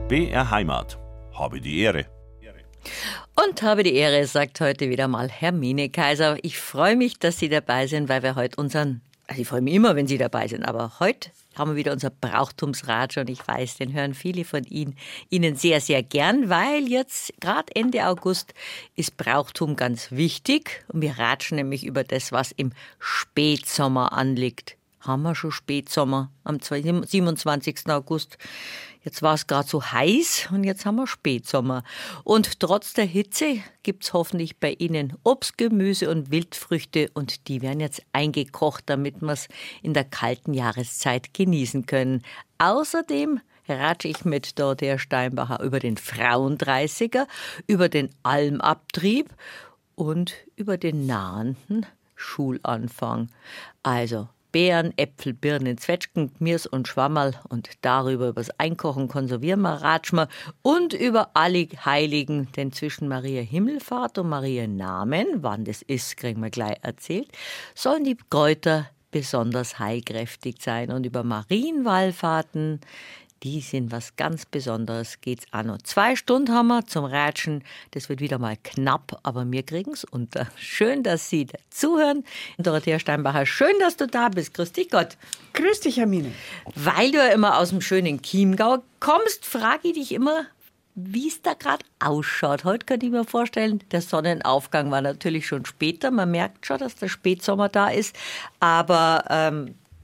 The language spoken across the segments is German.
BR Heimat. Habe die Ehre. Und habe die Ehre, sagt heute wieder mal Hermine Kaiser. Ich freue mich, dass Sie dabei sind, weil wir heute ich freue mich immer, wenn Sie dabei sind, aber heute haben wir wieder unser Brauchtumsratsch und ich weiß, den hören viele von Ihnen sehr, sehr gern, weil jetzt gerade Ende August ist Brauchtum ganz wichtig und wir ratschen nämlich über das, was im Spätsommer anliegt. Haben wir schon Spätsommer am 27. August. Jetzt war es gerade so heiß und jetzt haben wir Spätsommer. Und trotz der Hitze gibt es hoffentlich bei Ihnen Obst, Gemüse und Wildfrüchte und die werden jetzt eingekocht, damit wir es in der kalten Jahreszeit genießen können. Außerdem ratsche ich mit Dorothea Steinbacher über den Frauendreißiger, über den Almabtrieb und über den nahenden Schulanfang. Also Beeren, Äpfel, Birnen, Zwetschgen, Gmirs und Schwammerl und darüber übers Einkochen, Konservieren wir, ratschen wir und über alle Heiligen, denn zwischen Maria Himmelfahrt und Maria Namen, wann das ist, kriegen wir gleich erzählt, sollen die Kräuter besonders heilkräftig sein und über Marienwallfahrten, die sind was ganz Besonderes, geht's auch noch. 2 Stunden haben wir zum Ratschen. Das wird wieder mal knapp, aber wir kriegen's unter. Schön, dass Sie zuhören. Dorothea Steinbacher, schön, dass du da bist. Grüß dich Gott. Grüß dich, Hermine. Weil du ja immer aus dem schönen Chiemgau kommst, frage ich dich immer, wie es da gerade ausschaut. Heute könnte ich mir vorstellen, der Sonnenaufgang war natürlich schon später. Man merkt schon, dass der Spätsommer da ist. Aber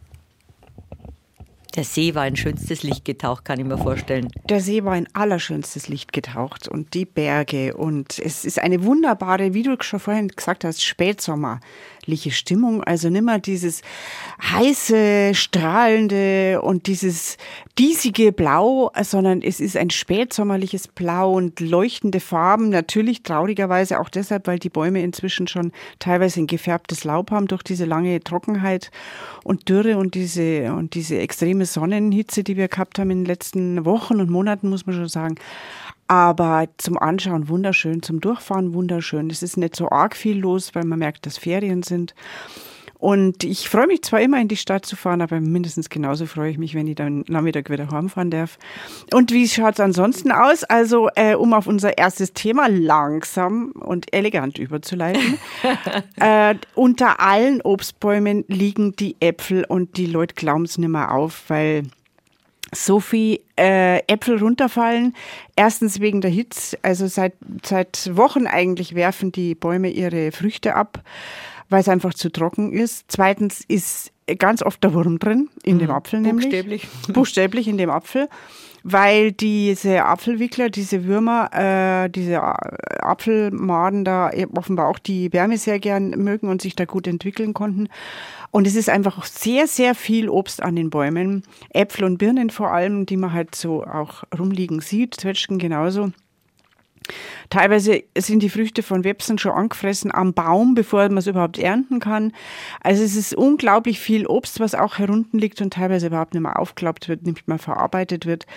der See war in schönstes Licht getaucht, kann ich mir vorstellen. Der See war in allerschönstes Licht getaucht und die Berge und es ist eine wunderbare, wie du schon vorhin gesagt hast, spätsommerliche Stimmung. Also nicht mehr dieses heiße, strahlende und dieses diesige Blau, sondern es ist ein spätsommerliches Blau und leuchtende Farben. Natürlich traurigerweise auch deshalb, weil die Bäume inzwischen schon teilweise ein gefärbtes Laub haben durch diese lange Trockenheit und Dürre und diese extreme Sonnenhitze, die wir gehabt haben in den letzten Wochen und Monaten, muss man schon sagen. Aber zum Anschauen wunderschön, zum Durchfahren wunderschön. Es ist nicht so arg viel los, weil man merkt, dass Ferien sind. Und ich freue mich zwar immer in die Stadt zu fahren, aber mindestens genauso freue ich mich, wenn ich dann Nachmittag wieder heimfahren darf. Und wie schaut es ansonsten aus? Also, um auf unser erstes Thema langsam und elegant überzuleiten. Unter allen Obstbäumen liegen die Äpfel und die Leute glauben es nicht mehr auf, weil so viel Äpfel runterfallen. Erstens wegen der Hitze, also seit Wochen eigentlich werfen die Bäume ihre Früchte ab, weil es einfach zu trocken ist. Zweitens ist ganz oft der Wurm drin, in dem Apfel nämlich. Buchstäblich. Buchstäblich in dem Apfel, weil diese Apfelwickler, diese Würmer, diese Apfelmaden da offenbar auch die Wärme sehr gern mögen und sich da gut entwickeln konnten. Und es ist einfach sehr, sehr viel Obst an den Bäumen. Äpfel und Birnen vor allem, die man halt so auch rumliegen sieht, Zwetschgen genauso. Teilweise sind die Früchte von Websen schon angefressen am Baum, bevor man es überhaupt ernten kann. Also es ist unglaublich viel Obst, was auch herunten liegt und teilweise überhaupt nicht mehr aufgeklappt wird, nicht mehr verarbeitet wird.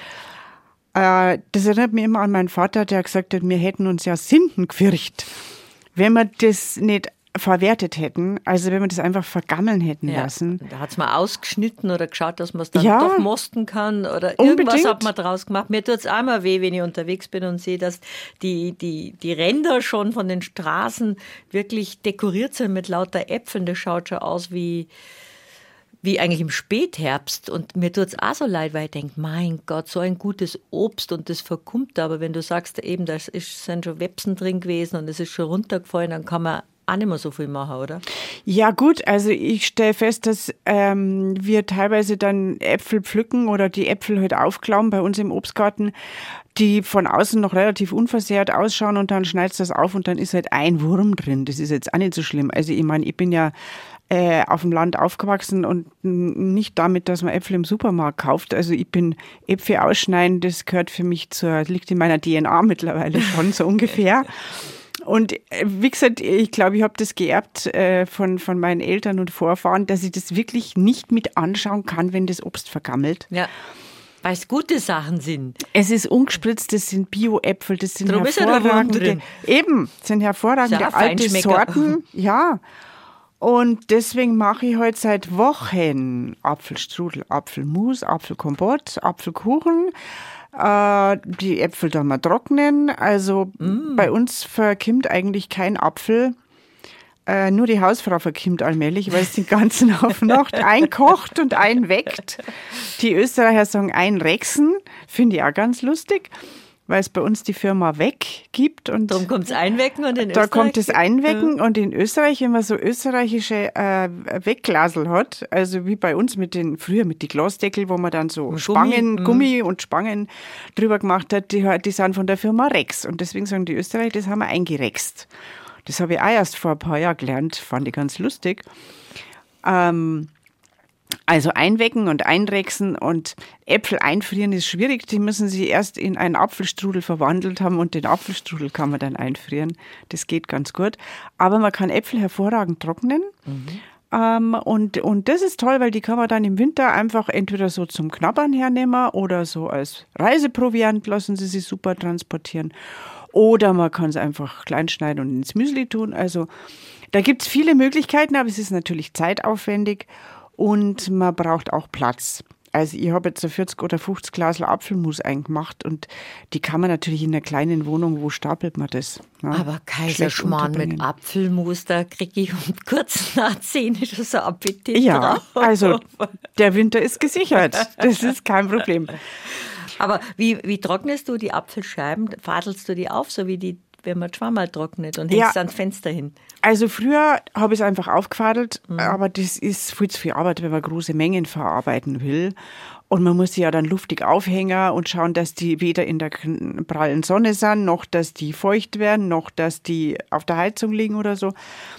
Das erinnert mich immer an meinen Vater, der gesagt hat, wir hätten uns ja Sünden gefürcht, wenn wir das nicht verwertet hätten, also wenn wir das einfach vergammeln hätten lassen. Da hat es mal ausgeschnitten oder geschaut, dass man es dann doch mosten kann oder irgendwas hat man draus gemacht. Mir tut es auch mal weh, wenn ich unterwegs bin und sehe, dass die Ränder schon von den Straßen wirklich dekoriert sind mit lauter Äpfeln. Das schaut schon aus wie eigentlich im Spätherbst. Und mir tut es auch so leid, weil ich denke, mein Gott, so ein gutes Obst und das verkummt. Aber wenn du sagst, eben, da sind schon Websen drin gewesen und es ist schon runtergefallen, dann kann man auch nicht mehr so viel machen, oder? Ja gut, also ich stelle fest, dass wir teilweise dann Äpfel pflücken oder die Äpfel halt aufklauen bei uns im Obstgarten, die von außen noch relativ unversehrt ausschauen und dann schneidest du das auf und dann ist halt ein Wurm drin. Das ist jetzt auch nicht so schlimm. Also ich meine, ich bin ja auf dem Land aufgewachsen und nicht damit, dass man Äpfel im Supermarkt kauft. Also ich bin Äpfel ausschneiden, das gehört für mich liegt in meiner DNA mittlerweile schon so ungefähr. Und wie gesagt, ich glaube, ich habe das geerbt von meinen Eltern und Vorfahren, dass ich das wirklich nicht mit anschauen kann, wenn das Obst vergammelt. Ja, weil es gute Sachen sind. Es ist ungespritzt, das sind Bio-Äpfel, das sind Drum hervorragende, sind hervorragende alte Sorten. Ja. Und deswegen mache ich heute seit Wochen Apfelstrudel, Apfelmus, Apfelkompott, Apfelkuchen. Die Äpfel dann mal trocknen. Also bei uns verkimmt eigentlich kein Apfel. Nur die Hausfrau verkimmt allmählich, weil es den ganzen Haufen Nacht einkocht und einweckt. Die Österreicher sagen einrechsen, finde ich auch ganz lustig, weil es bei uns die Firma Weg gibt. Und darum kommt es Einwecken und in da Österreich? kommt das Einwecken und in Österreich, wenn man so österreichische Wegglasel hat, also wie bei uns früher mit den Glasdeckel, wo man dann so Gummi und Spangen drüber gemacht hat, die sind von der Firma Rex. Und deswegen sagen die Österreicher, das haben wir eingerext. Das habe ich auch erst vor ein paar Jahren gelernt, fand ich ganz lustig. Also einwecken und einrechsen und Äpfel einfrieren ist schwierig. Die müssen sie erst in einen Apfelstrudel verwandelt haben und den Apfelstrudel kann man dann einfrieren. Das geht ganz gut. Aber man kann Äpfel hervorragend trocknen. Und das ist toll, weil die kann man dann im Winter einfach entweder so zum Knabbern hernehmen oder so als Reiseproviant lassen sie sich super transportieren. Oder man kann es einfach klein schneiden und ins Müsli tun. Also da gibt es viele Möglichkeiten, aber es ist natürlich zeitaufwendig und man braucht auch Platz. Also ich habe jetzt so 40 oder 50 Glas Apfelmus eingemacht und die kann man natürlich in einer kleinen Wohnung, wo stapelt man das? Ja, aber Kaiserschmarrn mit Apfelmus, da kriege ich um kurz nach 10 schon so Appetit drauf. Also der Winter ist gesichert. Das ist kein Problem. Aber wie trocknest du die Apfelscheiben? Fadelst du die auf, so wie wenn man zweimal trocknet und hängst ans Fenster hin? Also früher habe ich es einfach aufgefadelt, aber das ist viel zu viel Arbeit, wenn man große Mengen verarbeiten will. Und man muss sie ja dann luftig aufhängen und schauen, dass die weder in der prallen Sonne sind, noch dass die feucht werden, noch dass die auf der Heizung liegen oder so.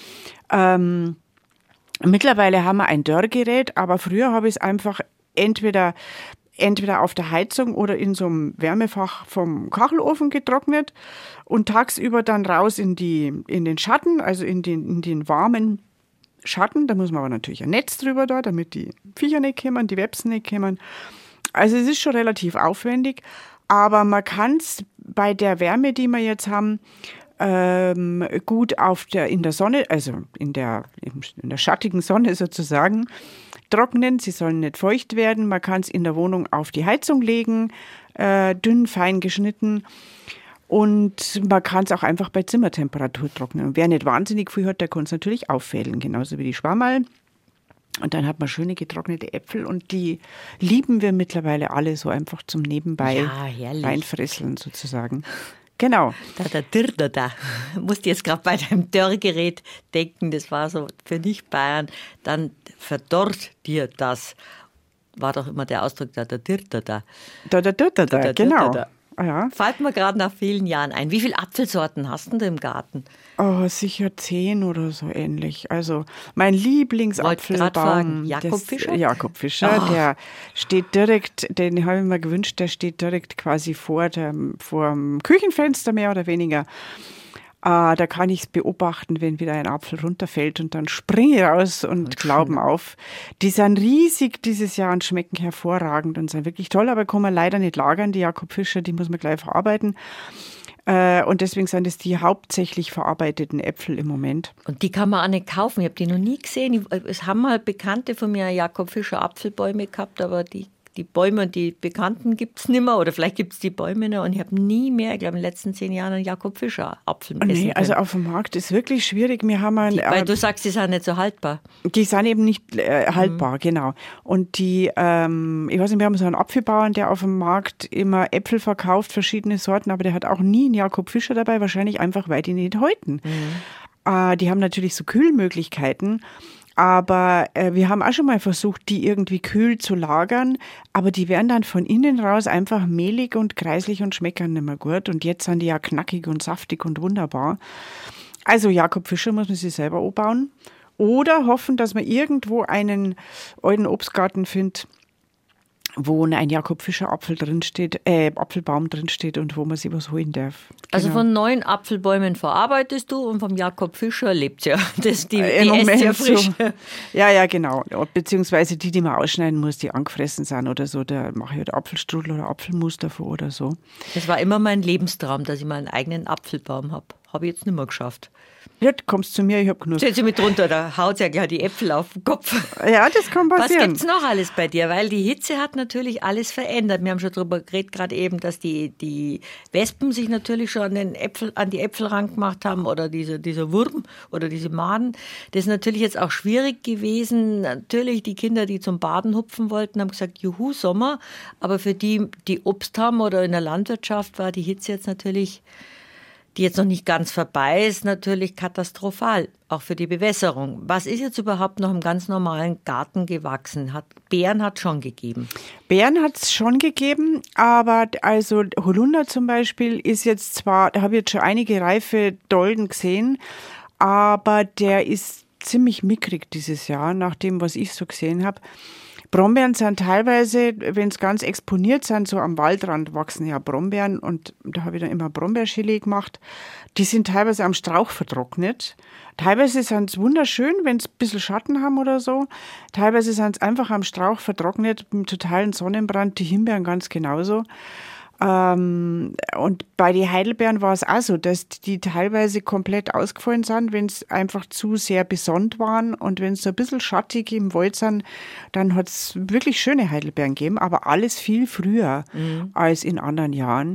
Mittlerweile haben wir ein Dörrgerät, aber früher habe ich es einfach entweder auf der Heizung oder in so einem Wärmefach vom Kachelofen getrocknet und tagsüber dann raus in den Schatten, also in den warmen Schatten. Da muss man aber natürlich ein Netz drüber da, damit die Viecher nicht kommen, die Websen nicht kommen. Also es ist schon relativ aufwendig, aber man kann es bei der Wärme, die wir jetzt haben, gut in der Sonne, also in der schattigen Sonne sozusagen, trocknen. Sie sollen nicht feucht werden. Man kann es in der Wohnung auf die Heizung legen, dünn, fein geschnitten. Und man kann es auch einfach bei Zimmertemperatur trocknen. Und wer nicht wahnsinnig viel hat, der kann es natürlich auffädeln, genauso wie die Schwammerl. Und dann hat man schöne getrocknete Äpfel und die lieben wir mittlerweile alle so einfach zum Nebenbei reinfresseln sozusagen. Genau. Da. Musste jetzt gerade bei deinem Dörrgerät denken, das war so für Nicht-Bayern, dann verdorrt dir das. War doch immer der Ausdruck da. Genau. Ja. Fällt mir gerade nach vielen Jahren ein. Wie viele Apfelsorten hast du im Garten? Oh, sicher 10 oder so ähnlich. Also mein Lieblingsapfelbaum, Jakob Fischer? Jakob Fischer, der steht direkt, den habe ich mir gewünscht, der steht direkt quasi vor dem Küchenfenster mehr oder weniger. Da kann ich es beobachten, wenn wieder ein Apfel runterfällt und dann springe ich raus und Glauben auf. Die sind riesig dieses Jahr und schmecken hervorragend und sind wirklich toll, aber kann man leider nicht lagern. Die Jakob Fischer, die muss man gleich verarbeiten. Und deswegen sind es die hauptsächlich verarbeiteten Äpfel im Moment. Und die kann man auch nicht kaufen. Ich habe die noch nie gesehen. Es haben mal Bekannte von mir Jakob Fischer Apfelbäume gehabt, aber die Bäume und die Bekannten gibt es nicht mehr. Oder vielleicht gibt es die Bäume noch. Und ich habe nie mehr, ich glaube in den letzten 10 Jahren, einen Jakob Fischer Apfel essen können. Also auf dem Markt ist wirklich schwierig. Weil du sagst, die sind nicht so haltbar. Die sind eben nicht haltbar, genau. Und die, ich weiß nicht, wir haben so einen Apfelbauern, der auf dem Markt immer Äpfel verkauft, verschiedene Sorten, aber der hat auch nie einen Jakob Fischer dabei, wahrscheinlich einfach, weil die nicht häuten. Die haben natürlich so Kühlmöglichkeiten. Aber wir haben auch schon mal versucht, die irgendwie kühl zu lagern, aber die werden dann von innen raus einfach mehlig und kreislig und schmecken nicht mehr gut. Und jetzt sind die ja knackig und saftig und wunderbar. Also Jakob Fischer muss man sich selber anbauen oder hoffen, dass man irgendwo einen alten Obstgarten findet, wo ein Jakob Fischer Apfelbaum drinsteht und wo man sich was holen darf. Genau. Also von 9 Apfelbäumen verarbeitest du und vom Jakob Fischer lebt ja. Die esst ja frisch. So. Ja, genau. Beziehungsweise die man ausschneiden muss, die angefressen sind oder so. Da mache ich halt Apfelstrudel oder Apfelmus davor oder so. Das war immer mein Lebenstraum, dass ich mal einen eigenen Apfelbaum habe. habe ich jetzt nicht mehr geschafft. Ja, du kommst zu mir, ich habe genug. Stell sie mit runter, da haut ja gleich die Äpfel auf den Kopf. Ja, das kann passieren. Was gibt's noch alles bei dir? Weil die Hitze hat natürlich alles verändert. Wir haben schon darüber geredet, gerade eben, dass die Wespen sich natürlich schon an die Äpfel rangemacht haben oder dieser Wurm oder diese Maden. Das ist natürlich jetzt auch schwierig gewesen. Natürlich die Kinder, die zum Baden hupfen wollten, haben gesagt, juhu, Sommer. Aber für die Obst haben oder in der Landwirtschaft war die Hitze jetzt natürlich, die jetzt noch nicht ganz vorbei ist, natürlich katastrophal, auch für die Bewässerung. Was ist jetzt überhaupt noch im ganz normalen Garten gewachsen? Beeren hat es schon gegeben. Beeren hat es schon gegeben, aber also Holunder zum Beispiel ist jetzt zwar, da habe ich jetzt schon einige reife Dolden gesehen, aber der ist ziemlich mickrig dieses Jahr, nach dem, was ich so gesehen habe. Brombeeren sind teilweise, wenn es ganz exponiert sind, so am Waldrand wachsen ja Brombeeren und da habe ich dann immer Brombeergelee gemacht. Die sind teilweise am Strauch vertrocknet. Teilweise sind es wunderschön, wenn es ein bisschen Schatten haben oder so. Teilweise sind es einfach am Strauch vertrocknet, mit totalen Sonnenbrand, die Himbeeren ganz genauso. Und bei den Heidelbeeren war es auch so, dass die teilweise komplett ausgefallen sind, wenn es einfach zu sehr besonnt waren. Und wenn es so ein bisschen schattig im Wald sind, dann hat es wirklich schöne Heidelbeeren gegeben, aber alles viel früher als in anderen Jahren.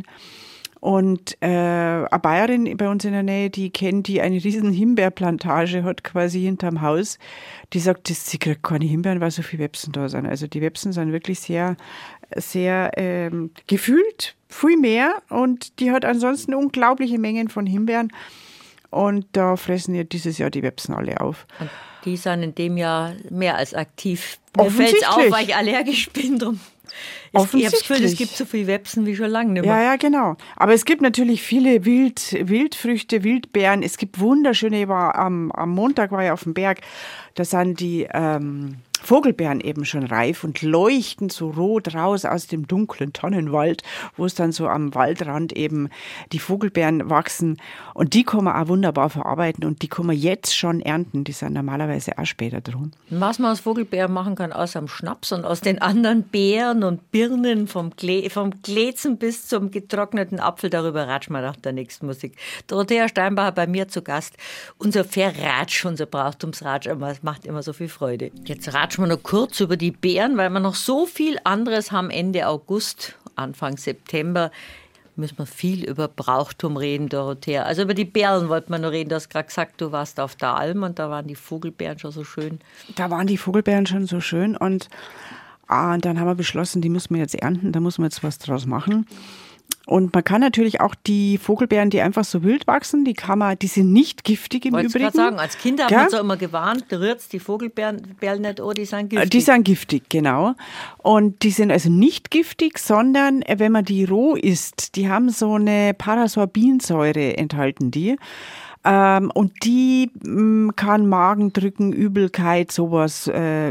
Und eine Bayerin bei uns in der Nähe, die kennt, die eine riesen Himbeerplantage hat quasi hinterm Haus, die sagt, sie kriegt keine Himbeeren, weil so viele Websen da sind. Also die Websen sind wirklich sehr, sehr gefühlt viel mehr und die hat ansonsten unglaubliche Mengen von Himbeeren und da fressen ihr dieses Jahr die Websen alle auf. Und die sind in dem Jahr mehr als aktiv. Mir fällt es auf, weil ich allergisch bin drum. Ich habe das Gefühl, es gibt so viele Websen wie schon lange nicht mehr. Ja, genau. Aber es gibt natürlich viele Wildfrüchte, Wildbeeren. Es gibt wunderschöne, am Montag war ich auf dem Berg, da sind die Vogelbeeren eben schon reif und leuchten so rot raus aus dem dunklen Tannenwald, wo es dann so am Waldrand eben die Vogelbeeren wachsen. Und die kann man auch wunderbar verarbeiten und die kann man jetzt schon ernten. Die sind normalerweise auch später dran. Was man aus Vogelbeeren machen kann, außer am Schnaps und aus den anderen Beeren und Birnen, vom Glätzen bis zum getrockneten Apfel, darüber ratschen wir nach der nächsten Musik. Dorothea Steinbacher bei mir zu Gast. Unser Verratsch, unser Brauchtumsratsch, es macht immer so viel Freude. Jetzt ratschen wir noch kurz über die Beeren, weil wir noch so viel anderes haben Ende August, Anfang September. Müssen wir viel über Brauchtum reden, Dorothea. Also über die Beeren wollten wir noch reden. Du hast gerade gesagt, du warst auf der Alm und da waren die Vogelbeeren schon so schön. Da waren die Vogelbeeren schon so schön und dann haben wir beschlossen, die müssen wir jetzt ernten, da muss man jetzt was draus machen. Und man kann natürlich auch die Vogelbeeren, die einfach so wild wachsen, die sind nicht giftig im Übrigen. Wollte ich gerade sagen, als Kind haben wir uns auch immer gewarnt, rührt's die Vogelbeeren nicht an, die sind giftig. Die sind giftig, genau. Und die sind also nicht giftig, sondern wenn man die roh isst, die haben so eine Parasorbinsäure enthalten die. Und die kann Magendrücken, Übelkeit, sowas,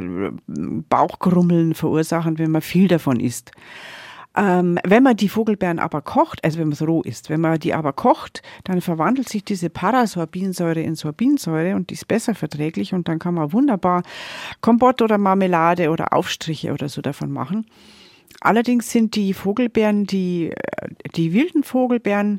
Bauchkrummeln verursachen, wenn man viel davon isst. Wenn man die Vogelbeeren aber kocht, also wenn man es roh isst, wenn man die aber kocht, dann verwandelt sich diese Parasorbinsäure in Sorbinsäure und die ist besser verträglich und dann kann man wunderbar Kompott oder Marmelade oder Aufstriche oder so davon machen. Allerdings sind die Vogelbeeren, die wilden Vogelbeeren,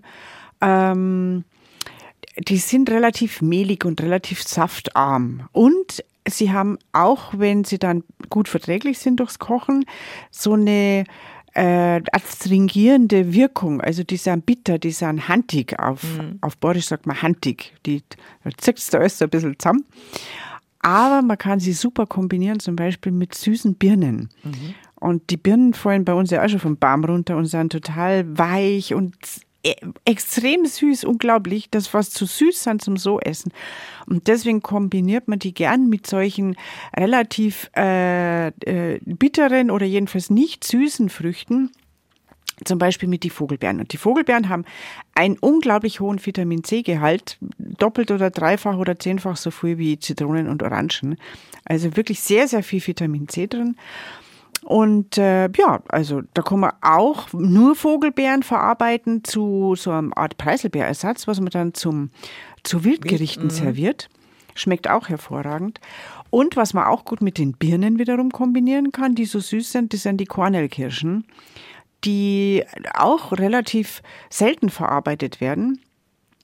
die sind relativ mehlig und relativ saftarm und sie haben auch, wenn sie dann gut verträglich sind durchs Kochen, so eine astringierende Wirkung, also die sind bitter, die sind hantig, auf Bayerisch sagt man hantig, da zickt es da alles so ein bisschen zusammen, aber man kann sie super kombinieren, zum Beispiel mit süßen Birnen. Und die Birnen fallen bei uns ja auch schon vom Baum runter und sind total weich und extrem süß, unglaublich, das fast zu süß sind zum so essen. Und deswegen kombiniert man die gern mit solchen relativ bitteren oder jedenfalls nicht süßen Früchten, zum Beispiel mit die Vogelbeeren. Und die Vogelbeeren haben einen unglaublich hohen Vitamin-C-Gehalt, doppelt oder dreifach oder zehnfach so viel wie Zitronen und Orangen. Also wirklich sehr, sehr viel Vitamin-C drin. Und also da kann man auch nur Vogelbeeren verarbeiten zu so einer Art Preiselbeerersatz, was man dann zu Wildgerichten serviert. Schmeckt auch hervorragend. Und was man auch gut mit den Birnen wiederum kombinieren kann, die so süß sind, das sind die Kornelkirschen, die auch relativ selten verarbeitet werden.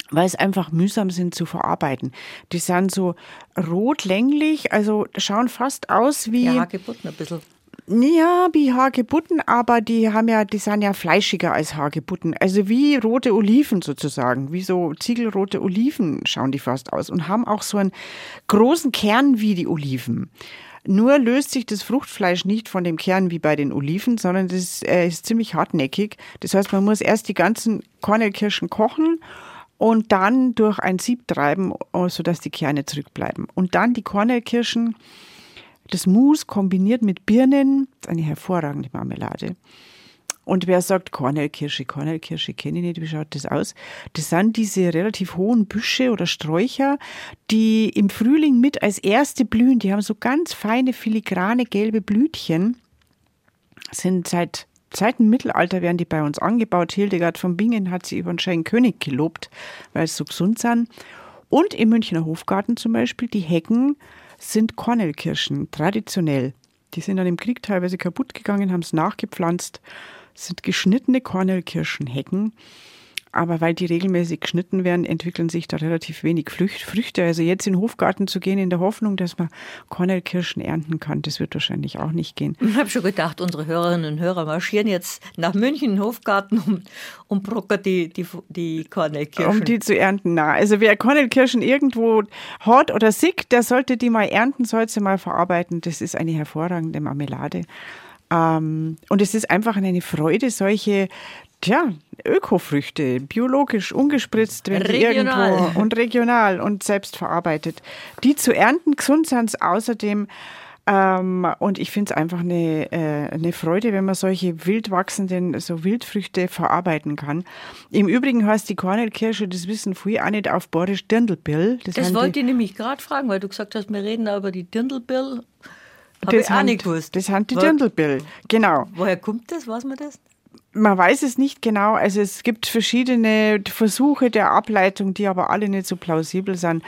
weil es einfach mühsam sind zu verarbeiten. Die sind so rot länglich, also schauen fast aus wie... Ja, Hagebutten ein bisschen. Ja, wie Hagebutten, aber die sind ja fleischiger als Hagebutten. Also wie rote Oliven sozusagen, wie so ziegelrote Oliven schauen die fast aus und haben auch so einen großen Kern wie die Oliven. Nur löst sich das Fruchtfleisch nicht von dem Kern wie bei den Oliven, sondern das ist ziemlich hartnäckig. Das heißt, man muss erst die ganzen Kornelkirschen kochen und dann durch ein Sieb treiben, sodass die Kerne zurückbleiben. Und dann die Kornelkirschen, das Mus kombiniert mit Birnen, das ist eine hervorragende Marmelade. Und wer sagt Kornelkirsche kenne ich nicht, wie schaut das aus? Das sind diese relativ hohen Büsche oder Sträucher, die im Frühling mit als erste blühen. Die haben so ganz feine, filigrane, gelbe Blütchen. Sind seit dem Mittelalter werden die bei uns angebaut. Hildegard von Bingen hat sie über den schönen König gelobt, weil sie so gesund sind. Und im Münchner Hofgarten zum Beispiel, die Hecken sind Kornelkirschen, traditionell. Die sind dann im Krieg teilweise kaputt gegangen, haben es nachgepflanzt. Das sind geschnittene Kornelkirschenhecken. Aber weil die regelmäßig geschnitten werden, entwickeln sich da relativ wenig Früchte. Also jetzt in den Hofgarten zu gehen in der Hoffnung, dass man Kornelkirschen ernten kann, das wird wahrscheinlich auch nicht gehen. Ich habe schon gedacht, unsere Hörerinnen und Hörer marschieren jetzt nach München in den Hofgarten und brockern die Kornelkirschen. Um die zu ernten, na. Also wer Kornelkirschen irgendwo hat oder sieht, der sollte die mal ernten, sollte sie mal verarbeiten. Das ist eine hervorragende Marmelade. Und es ist einfach eine Freude, solche Ökofrüchte, biologisch, ungespritzt, wenn sie irgendwo und regional und selbst verarbeitet, die zu ernten. Gesund sind es außerdem. Und ich finde es einfach eine Freude, wenn man solche wild wachsenden, so Wildfrüchte verarbeiten kann. Im Übrigen heißt die Kornelkirsche, das wissen viele auch nicht, auf Borisch Dirndlbill. Das wollte ich nämlich gerade fragen, weil du gesagt hast, wir reden da über die Dirndlbill. Habe ich auch nicht gewusst. Das sind die Dirndlbill, genau. Woher kommt das? Weiß man das? Man weiß es nicht genau. Also es gibt verschiedene Versuche der Ableitung, die aber alle nicht so plausibel sind.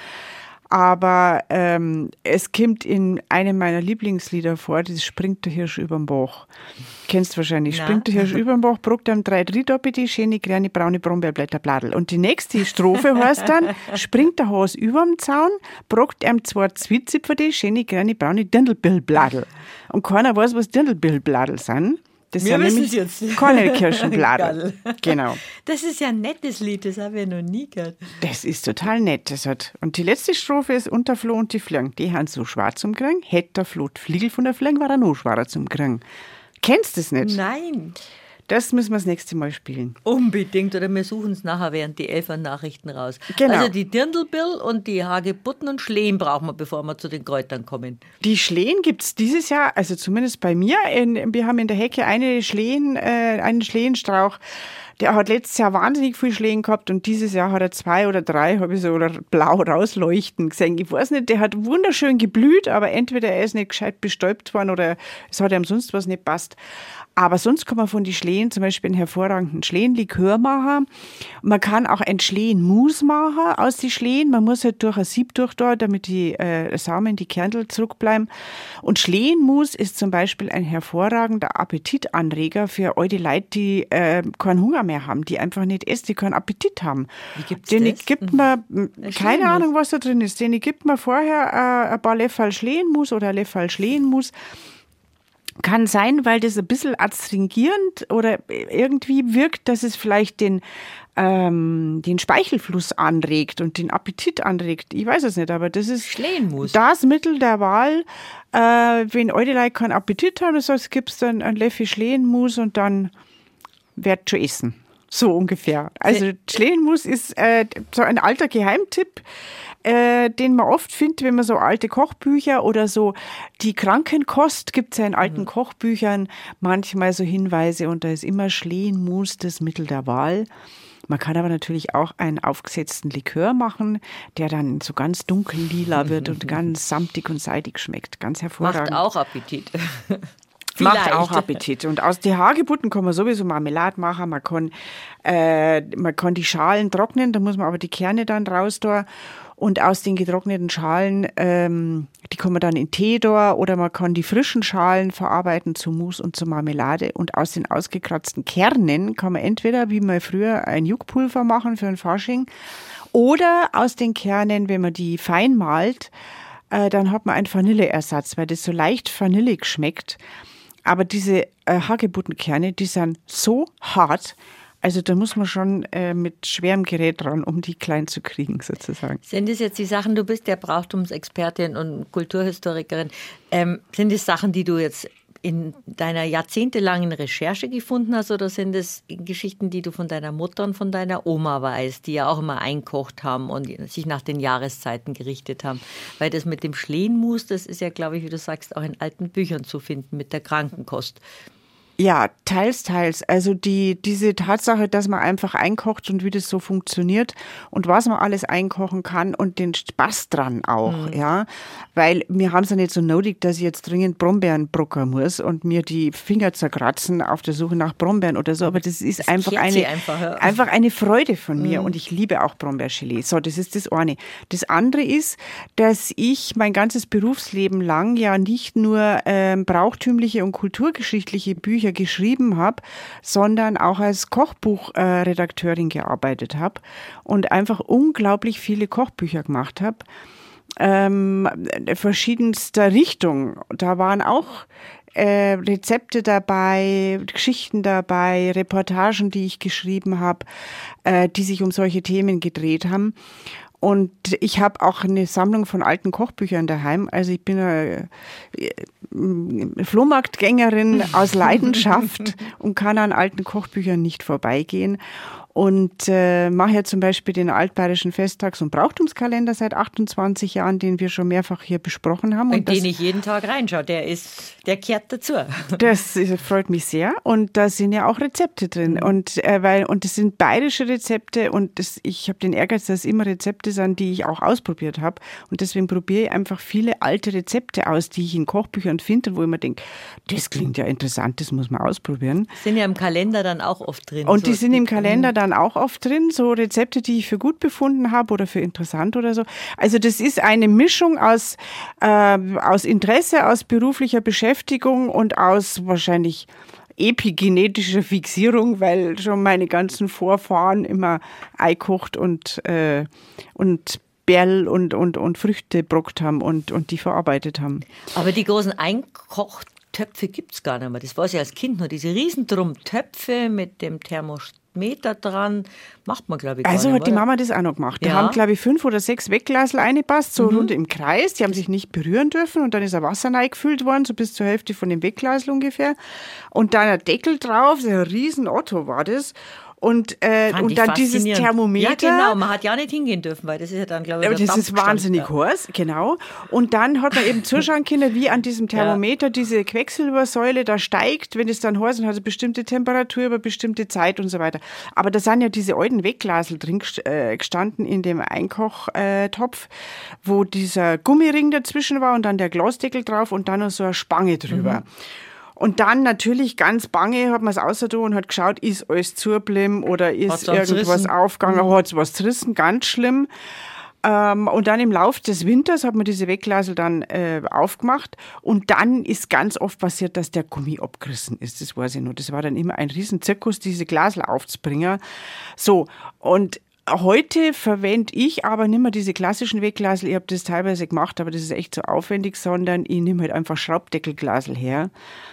Aber es kommt in einem meiner Lieblingslieder vor, das springt der Hirsch überm Bach. Kennst du wahrscheinlich. Na. Springt der Hirsch überm Bach, brockt am 3 Doppel, schöne, kleine, braune Brombeerblätter, Bladel. Und die nächste Strophe heißt dann, springt der Has überm Zaun, brockt am 2 Zwitzipferde, schöne, kleine, braune Dirndlbillbladel. Und keiner weiß, was Dirndlbillbladel sind. Das Wir sind nämlich jetzt. Kornelkirschenbladel. Genau. Das ist ja ein nettes Lied, das habe ich noch nie gehört. Das ist total nett. Und die letzte Strophe ist unter Floh und die Flang. Die haben so schwarz zum Kriegen. Hätte der Floh die Fliegel von der Flang, war er noch schwerer zum Kriegen. Kennst du das nicht? Nein. Das müssen wir das nächste Mal spielen. Unbedingt, oder wir suchen es nachher während die Elfern-Nachrichten raus. Genau. Also die Dirndlbill und die Hagebutten und Schlehen brauchen wir, bevor wir zu den Kräutern kommen. Die Schlehen gibt es dieses Jahr, also zumindest bei mir. Wir haben in der Hecke einen Schlehenstrauch. Der hat letztes Jahr wahnsinnig viel Schlehen gehabt und dieses Jahr hat er 2 oder 3, habe ich so oder blau rausleuchten gesehen. Ich weiß nicht, der hat wunderschön geblüht, aber entweder er ist nicht gescheit bestäubt worden oder es hat ihm sonst was nicht passt. Aber sonst kann man von den Schlehen zum Beispiel einen hervorragenden Schlehenlikör machen. Man kann auch ein Schlehenmus machen aus den Schlehen. Man muss halt durch ein Sieb durch da, damit die Samen, die Kernel zurückbleiben. Und Schlehenmus ist zum Beispiel ein hervorragender Appetitanreger für all die Leute, die keinen Hunger mehr haben, die einfach nicht essen, die keinen Appetit haben. Wie gibt's denen das? Gibt man, keine Ahnung, was da drin ist, denen gibt man vorher ein paar Löffel Schlehenmus oder ein Löffel Schlehenmus. Kann sein, weil das ein bisschen astringierend oder irgendwie wirkt, dass es vielleicht den Speichelfluss anregt und den Appetit anregt. Ich weiß es nicht, aber das ist Schlehenmus. Das Mittel der Wahl. Wenn eure Leute keinen Appetit haben, das heißt, gibt es dann ein Löffel Schlehenmus und dann wird schon essen. So ungefähr. Also Schlehenmus ist so ein alter Geheimtipp, den man oft findet, wenn man so alte Kochbücher oder so die Krankenkost gibt es ja in alten Kochbüchern manchmal so Hinweise und da ist immer Schlehenmus das Mittel der Wahl. Man kann aber natürlich auch einen aufgesetzten Likör machen, der dann so ganz dunkel lila wird und ganz samtig und seidig schmeckt. Ganz hervorragend. Macht auch Appetit. Macht auch Appetit. Und aus den Hagebutten kann man sowieso Marmelade machen. Man kann die Schalen trocknen, da muss man aber die Kerne dann raus tun. Und aus den getrockneten Schalen, die kann man dann in Teedor oder man kann die frischen Schalen verarbeiten zu Mousse und zu Marmelade. Und aus den ausgekratzten Kernen kann man entweder, wie mal früher, ein Juckpulver machen für ein Fasching oder aus den Kernen, wenn man die fein malt, dann hat man einen Vanilleersatz, weil das so leicht vanillig schmeckt. Aber diese Hagebuttenkerne, die sind so hart, also da muss man schon mit schwerem Gerät ran, um die klein zu kriegen sozusagen. Sind das jetzt die Sachen, du bist ja Brauchtumsexpertin und Kulturhistorikerin, sind das Sachen, die du jetzt in deiner jahrzehntelangen Recherche gefunden hast oder sind es Geschichten, die du von deiner Mutter und von deiner Oma weißt, die ja auch immer einkocht haben und sich nach den Jahreszeiten gerichtet haben? Weil das mit dem Schlehenmus, das ist ja, glaube ich, wie du sagst, auch in alten Büchern zu finden mit der Krankenkost. Ja, teils. Also diese Tatsache, dass man einfach einkocht und wie das so funktioniert und was man alles einkochen kann und den Spaß dran auch, ja. Weil wir haben es ja nicht so nötig, dass ich jetzt dringend Brombeeren brucken muss und mir die Finger zerkratzen auf der Suche nach Brombeeren oder so. Aber das ist einfach eine Freude von mir und ich liebe auch Brombeergelee. So, das ist das eine. Das andere ist, dass ich mein ganzes Berufsleben lang ja nicht nur brauchtümliche und kulturgeschichtliche Bücher geschrieben habe, sondern auch als Kochbuchredakteurin gearbeitet habe und einfach unglaublich viele Kochbücher gemacht habe. Verschiedenster Richtung. Da waren auch Rezepte dabei, Geschichten dabei, Reportagen, die ich geschrieben habe, die sich um solche Themen gedreht haben. Und ich habe auch eine Sammlung von alten Kochbüchern daheim. Also ich bin eine Flohmarktgängerin aus Leidenschaft und kann an alten Kochbüchern nicht vorbeigehen. Und mache ja zum Beispiel den altbayerischen Festtags- und Brauchtumskalender seit 28 Jahren, den wir schon mehrfach hier besprochen haben. Und den ich jeden Tag reinschaue, der kehrt dazu. Das freut mich sehr. Und da sind ja auch Rezepte drin. Und das sind bayerische Rezepte und ich habe den Ehrgeiz, dass es immer Rezepte sind, die ich auch ausprobiert habe. Und deswegen probiere ich einfach viele alte Rezepte aus, die ich in Kochbüchern finde, wo ich mir denke, das klingt ja interessant, das muss man ausprobieren. Sind ja im Kalender dann auch oft drin. Und die sind im Kalender dann auch oft drin, so Rezepte, die ich für gut befunden habe oder für interessant oder so. Also das ist eine Mischung aus Interesse, aus beruflicher Beschäftigung und aus wahrscheinlich epigenetischer Fixierung, weil schon meine ganzen Vorfahren immer einkocht und Berl und Früchte brockt haben und die verarbeitet haben. Aber die großen Einkochtöpfe gibt es gar nicht mehr. Das weiß ich als Kind noch. Diese Riesendrum-Töpfe mit dem Thermometer dran, macht man, glaube ich, gar nicht. Also hat die Mama das auch noch gemacht. Da haben, glaube ich, 5 oder 6 Wegglasel eingepasst, so rund im Kreis. Die haben sich nicht berühren dürfen und dann ist ein Wasser reingefüllt worden, so bis zur Hälfte von dem Wegglasel ungefähr. Und dann ein Deckel drauf, so ein riesen Otto war das. Und dann dieses Thermometer. Ja, genau, man hat ja nicht hingehen dürfen, weil das ist ja dann, glaube ich, das ist wahnsinnig heiß, genau. Und dann hat man eben zuschauen können, wie an diesem Thermometer diese Quecksilbersäule da steigt, wenn es dann heiß ist, hat es eine bestimmte Temperatur über bestimmte Zeit und so weiter. Aber da sind ja diese alten Wegglasel drin gestanden in dem Einkochtopf, wo dieser Gummiring dazwischen war und dann der Glasdeckel drauf und dann noch so eine Spange drüber. Und dann natürlich ganz bange hat man es ausgetan und hat geschaut, ist alles zugeblieben oder ist irgendwas aufgegangen, hat es was zerrissen, ganz schlimm. Und dann im Lauf des Winters hat man diese Wegglasel dann aufgemacht und dann ist ganz oft passiert, dass der Gummi abgerissen ist, das weiß ich noch. Das war dann immer ein riesen Zirkus, diese Glasel aufzubringen. So, und heute verwende ich aber nicht mehr diese klassischen Wegglasel. Ich habe das teilweise gemacht, aber das ist echt so aufwendig, sondern ich nehme halt einfach Schraubdeckelglasel her,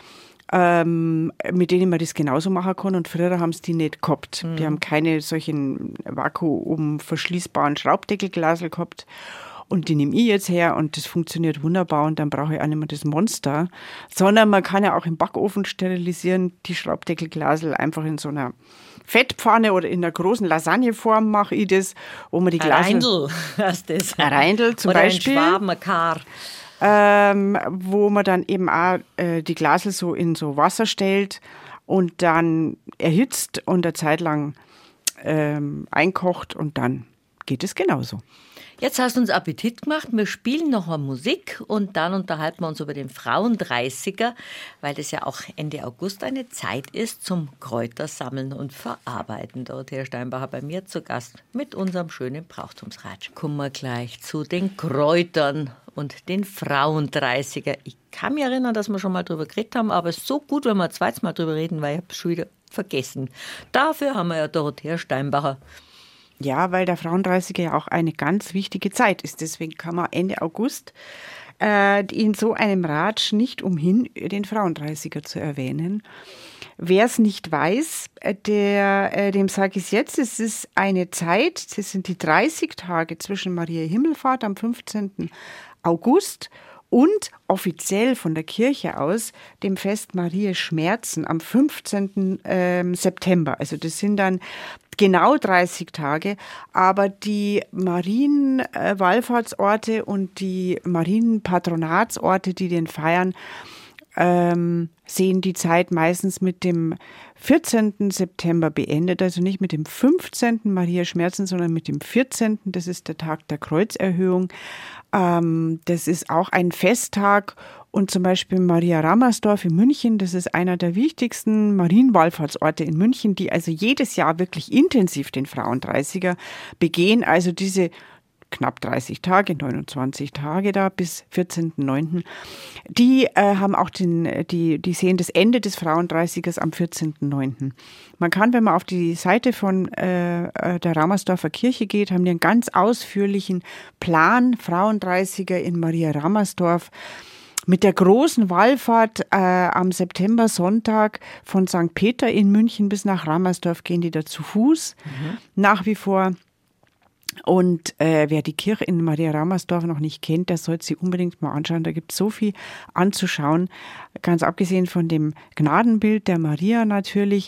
mit denen man das genauso machen kann. Und früher haben es die nicht gehabt. Die haben keine solchen vakuumverschließbaren Schraubdeckelglasel gehabt. Und die nehme ich jetzt her und das funktioniert wunderbar und dann brauche ich auch nicht mehr das Monster. Sondern man kann ja auch im Backofen sterilisieren, die Schraubdeckelglasel einfach in so einer Fettpfanne oder in einer großen Lasagneform mache ich das, wo man die Glasel... Reindl heißt das. Ein Reindl zum Beispiel. Oder ein Schwaben, ein Kar. Wo man dann eben auch die Glasel so in so Wasser stellt und dann erhitzt und eine Zeit lang einkocht und dann geht es genauso. Jetzt hast du uns Appetit gemacht. Wir spielen noch mal Musik und dann unterhalten wir uns über den Frauendreißiger, weil das ja auch Ende August eine Zeit ist zum Kräutersammeln und Verarbeiten. Dorothea Steinbacher bei mir zu Gast mit unserem schönen Brauchtumsratsch. Kommen wir gleich zu den Kräutern und den Frauendreißiger. Ich kann mich erinnern, dass wir schon mal drüber geredet haben, aber es ist so gut, wenn wir ein zweites Mal drüber reden, weil ich habe es schon wieder vergessen. Dafür haben wir ja Dorothea Steinbacher. Ja, weil der Frauendreißiger ja auch eine ganz wichtige Zeit ist. Deswegen kann man Ende August in so einem Ratsch nicht umhin, den Frauendreißiger zu erwähnen. Wer es nicht weiß, dem sage ich es jetzt, es ist eine Zeit, das sind die 30 Tage zwischen Maria Himmelfahrt am 15. August und offiziell von der Kirche aus dem Fest Mariä Schmerzen am 15. September. Also das sind dann genau 30 Tage, aber die Marienwallfahrtsorte und die Marienpatronatsorte, die den feiern, sehen die Zeit meistens mit dem 14. September beendet, also nicht mit dem 15. Mariä Schmerzen, sondern mit dem 14. Das ist der Tag der Kreuzerhöhung. Das ist auch ein Festtag und zum Beispiel Maria Ramersdorf in München, das ist einer der wichtigsten Marienwallfahrtsorte in München, die also jedes Jahr wirklich intensiv den Frauendreißiger begehen, also diese knapp 30 Tage, 29 Tage da bis 14.09. Die haben auch die sehen das Ende des Frauendreißigers am 14.09. Man kann, wenn man auf die Seite von der Ramersdorfer Kirche geht, haben die einen ganz ausführlichen Plan, Frauendreißiger in Maria Ramersdorf. Mit der großen Wallfahrt am September-Sonntag von St. Peter in München bis nach Ramersdorf gehen die da zu Fuß nach wie vor. Und wer die Kirche in Maria Ramersdorf noch nicht kennt, der sollte sie unbedingt mal anschauen. Da gibt es so viel anzuschauen, ganz abgesehen von dem Gnadenbild der Maria natürlich.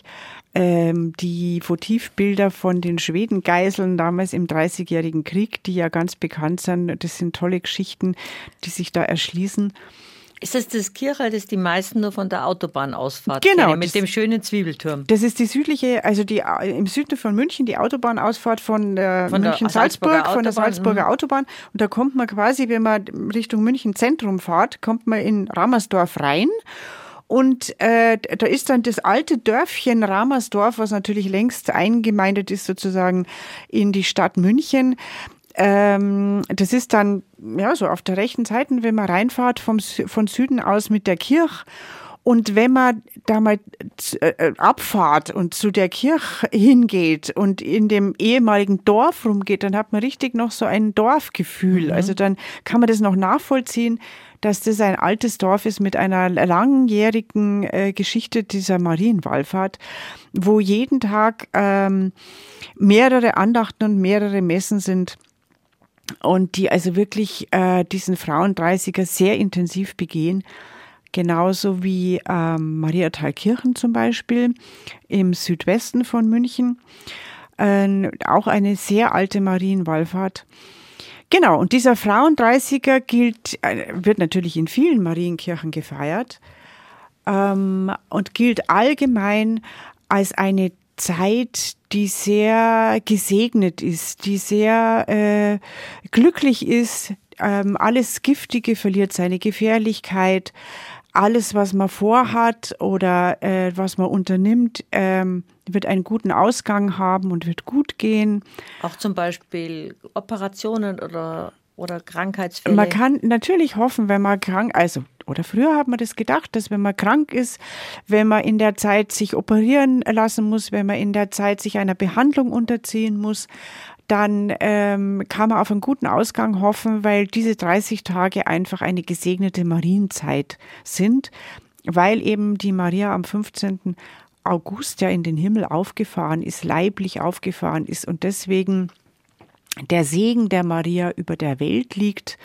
Die Votivbilder von den Schwedengeiseln damals im Dreißigjährigen Krieg, die ja ganz bekannt sind. Das sind tolle Geschichten, die sich da erschließen. Ist das Kirchel, das die meisten nur von der Autobahnausfahrt genau, kennen, mit dem schönen Zwiebelturm? Das ist die südliche, also im Süden von München, die Autobahnausfahrt von München-Salzburg, von der Salzburger Autobahn. Und da kommt man quasi, wenn man Richtung München Zentrum fährt, kommt man in Ramersdorf rein. Und da ist dann das alte Dörfchen Ramersdorf, was natürlich längst eingemeindet ist sozusagen in die Stadt München. Das ist dann ja so auf der rechten Seite, wenn man reinfährt von Süden aus mit der Kirche. Und wenn man da mal abfahrt und zu der Kirche hingeht und in dem ehemaligen Dorf rumgeht, dann hat man richtig noch so ein Dorfgefühl. Also dann kann man das noch nachvollziehen, dass das ein altes Dorf ist mit einer langjährigen Geschichte dieser Marienwallfahrt, wo jeden Tag mehrere Andachten und mehrere Messen sind. Und die also wirklich diesen Frauendreißiger sehr intensiv begehen. Genauso wie Mariathalkirchen zum Beispiel im Südwesten von München. Auch eine sehr alte Marienwallfahrt. Genau, und dieser Frauendreißiger wird natürlich in vielen Marienkirchen gefeiert und gilt allgemein als eine Zeit, die sehr gesegnet ist, die sehr glücklich ist. Alles Giftige verliert seine Gefährlichkeit. Alles, was man vorhat oder was man unternimmt, wird einen guten Ausgang haben und wird gut gehen. Auch zum Beispiel Operationen oder Krankheitsfälle. Man kann natürlich hoffen, wenn man oder früher hat man das gedacht, dass wenn man krank ist, wenn man in der Zeit sich operieren lassen muss, wenn man in der Zeit sich einer Behandlung unterziehen muss, dann kann man auf einen guten Ausgang hoffen, weil diese 30 Tage einfach eine gesegnete Marienzeit sind, weil eben die Maria am 15. August ja in den Himmel aufgefahren ist, leiblich aufgefahren ist und deswegen der Segen der Maria über der Welt liegt,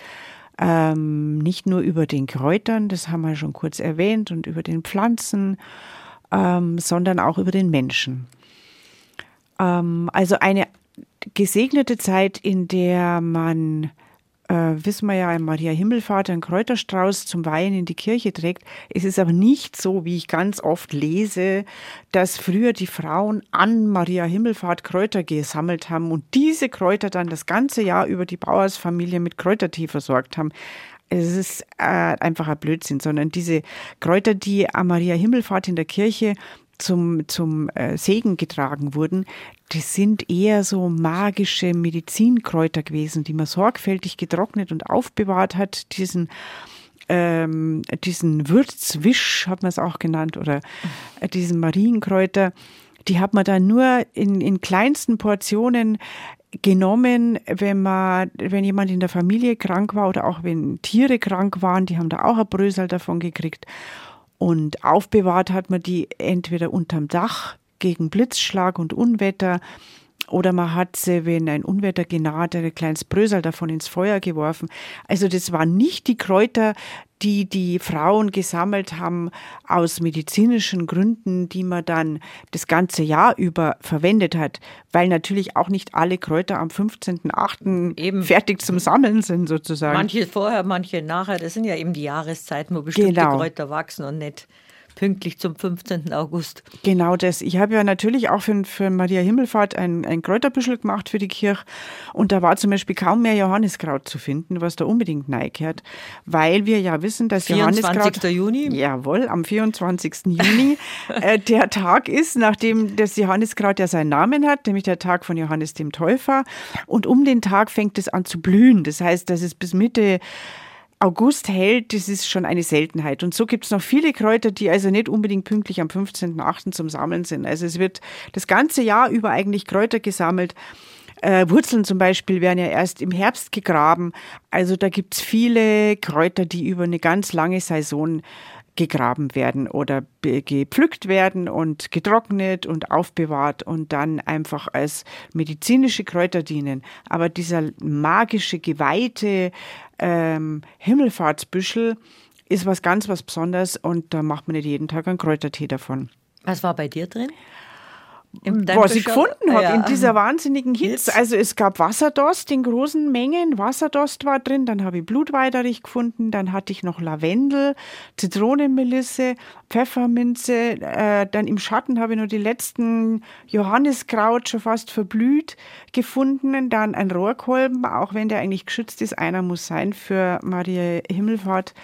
nicht nur über den Kräutern, das haben wir schon kurz erwähnt, und über den Pflanzen, sondern auch über den Menschen. Also eine gesegnete Zeit, in der man wissen wir ja, Maria Himmelfahrt einen Kräuterstrauß zum Weihen in die Kirche trägt. Es ist aber nicht so, wie ich ganz oft lese, dass früher die Frauen an Maria Himmelfahrt Kräuter gesammelt haben und diese Kräuter dann das ganze Jahr über die Bauersfamilie mit Kräutertee versorgt haben. Es ist einfach ein Blödsinn, sondern diese Kräuter, die an Maria Himmelfahrt in der Kirche zum Segen getragen wurden, das sind eher so magische Medizinkräuter gewesen, die man sorgfältig getrocknet und aufbewahrt hat. Diesen Würzwisch hat man es auch genannt oder diesen Marienkräuter, die hat man dann nur in kleinsten Portionen genommen, wenn jemand in der Familie krank war oder auch wenn Tiere krank waren, die haben da auch ein Brösel davon gekriegt. Und aufbewahrt hat man die entweder unterm Dach gegen Blitzschlag und Unwetter oder man hat sie, wenn ein Unwetter genaht, ein kleines Brösel davon ins Feuer geworfen. Also das waren nicht die Kräuter, die die Frauen gesammelt haben aus medizinischen Gründen, die man dann das ganze Jahr über verwendet hat, weil natürlich auch nicht alle Kräuter am 15.8. eben fertig zum Sammeln sind sozusagen. Manche vorher, manche nachher, das sind ja eben die Jahreszeiten, wo bestimmte Kräuter wachsen und nicht pünktlich zum 15. August. Genau das. Ich habe ja natürlich auch für Maria Himmelfahrt ein Kräuterbüschel gemacht für die Kirche und da war zum Beispiel kaum mehr Johanniskraut zu finden, was da unbedingt reingehört, weil wir ja wissen, dass 24. Johanniskraut... Juni? Jawohl, am 24. Juni der Tag ist, nachdem das Johanniskraut ja seinen Namen hat, nämlich der Tag von Johannes dem Täufer und um den Tag fängt es an zu blühen. Das heißt, dass es bis Mitte August hält, das ist schon eine Seltenheit. Und so gibt es noch viele Kräuter, die also nicht unbedingt pünktlich am 15.8. zum Sammeln sind. Also es wird das ganze Jahr über eigentlich Kräuter gesammelt. Wurzeln zum Beispiel werden ja erst im Herbst gegraben. Also da gibt es viele Kräuter, die über eine ganz lange Saison gegraben werden oder gepflückt werden und getrocknet und aufbewahrt und dann einfach als medizinische Kräuter dienen. Aber dieser magische, geweihte Himmelfahrtsbüschel ist was Besonderes und da macht man nicht jeden Tag einen Kräutertee davon. Was war bei dir drin? Was ich gefunden habe in dieser wahnsinnigen Hitze. Also es gab Wasserdost in großen Mengen. Wasserdost war drin, dann habe ich Blutweiderich gefunden, dann hatte ich noch Lavendel, Zitronenmelisse, Pfefferminze, dann im Schatten habe ich noch die letzten Johanniskraut schon fast verblüht gefunden, dann ein Rohrkolben, auch wenn der eigentlich geschützt ist, einer muss sein für Maria Himmelfahrt.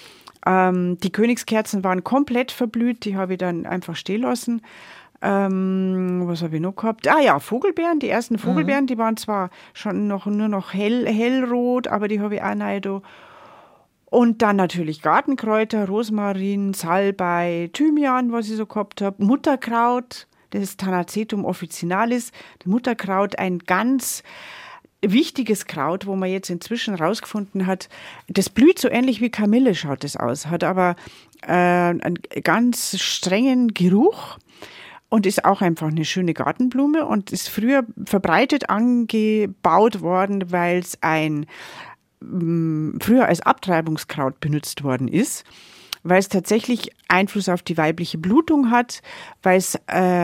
Die Königskerzen waren komplett verblüht, die habe ich dann einfach stehen lassen. Was habe ich noch gehabt? Vogelbeeren, die ersten Vogelbeeren, die waren zwar schon nur noch hellrot, aber die habe ich auch rein da. Und dann natürlich Gartenkräuter, Rosmarin, Salbei, Thymian, was ich so gehabt habe, Mutterkraut, das ist Thanacetum officinalis. Mutterkraut, ein ganz wichtiges Kraut, wo man jetzt inzwischen rausgefunden hat, das blüht so ähnlich wie Kamille, schaut es aus, hat aber einen ganz strengen Geruch. Und ist auch einfach eine schöne Gartenblume und ist früher verbreitet angebaut worden, weil es früher als Abtreibungskraut benutzt worden ist, weil es tatsächlich Einfluss auf die weibliche Blutung hat, weil es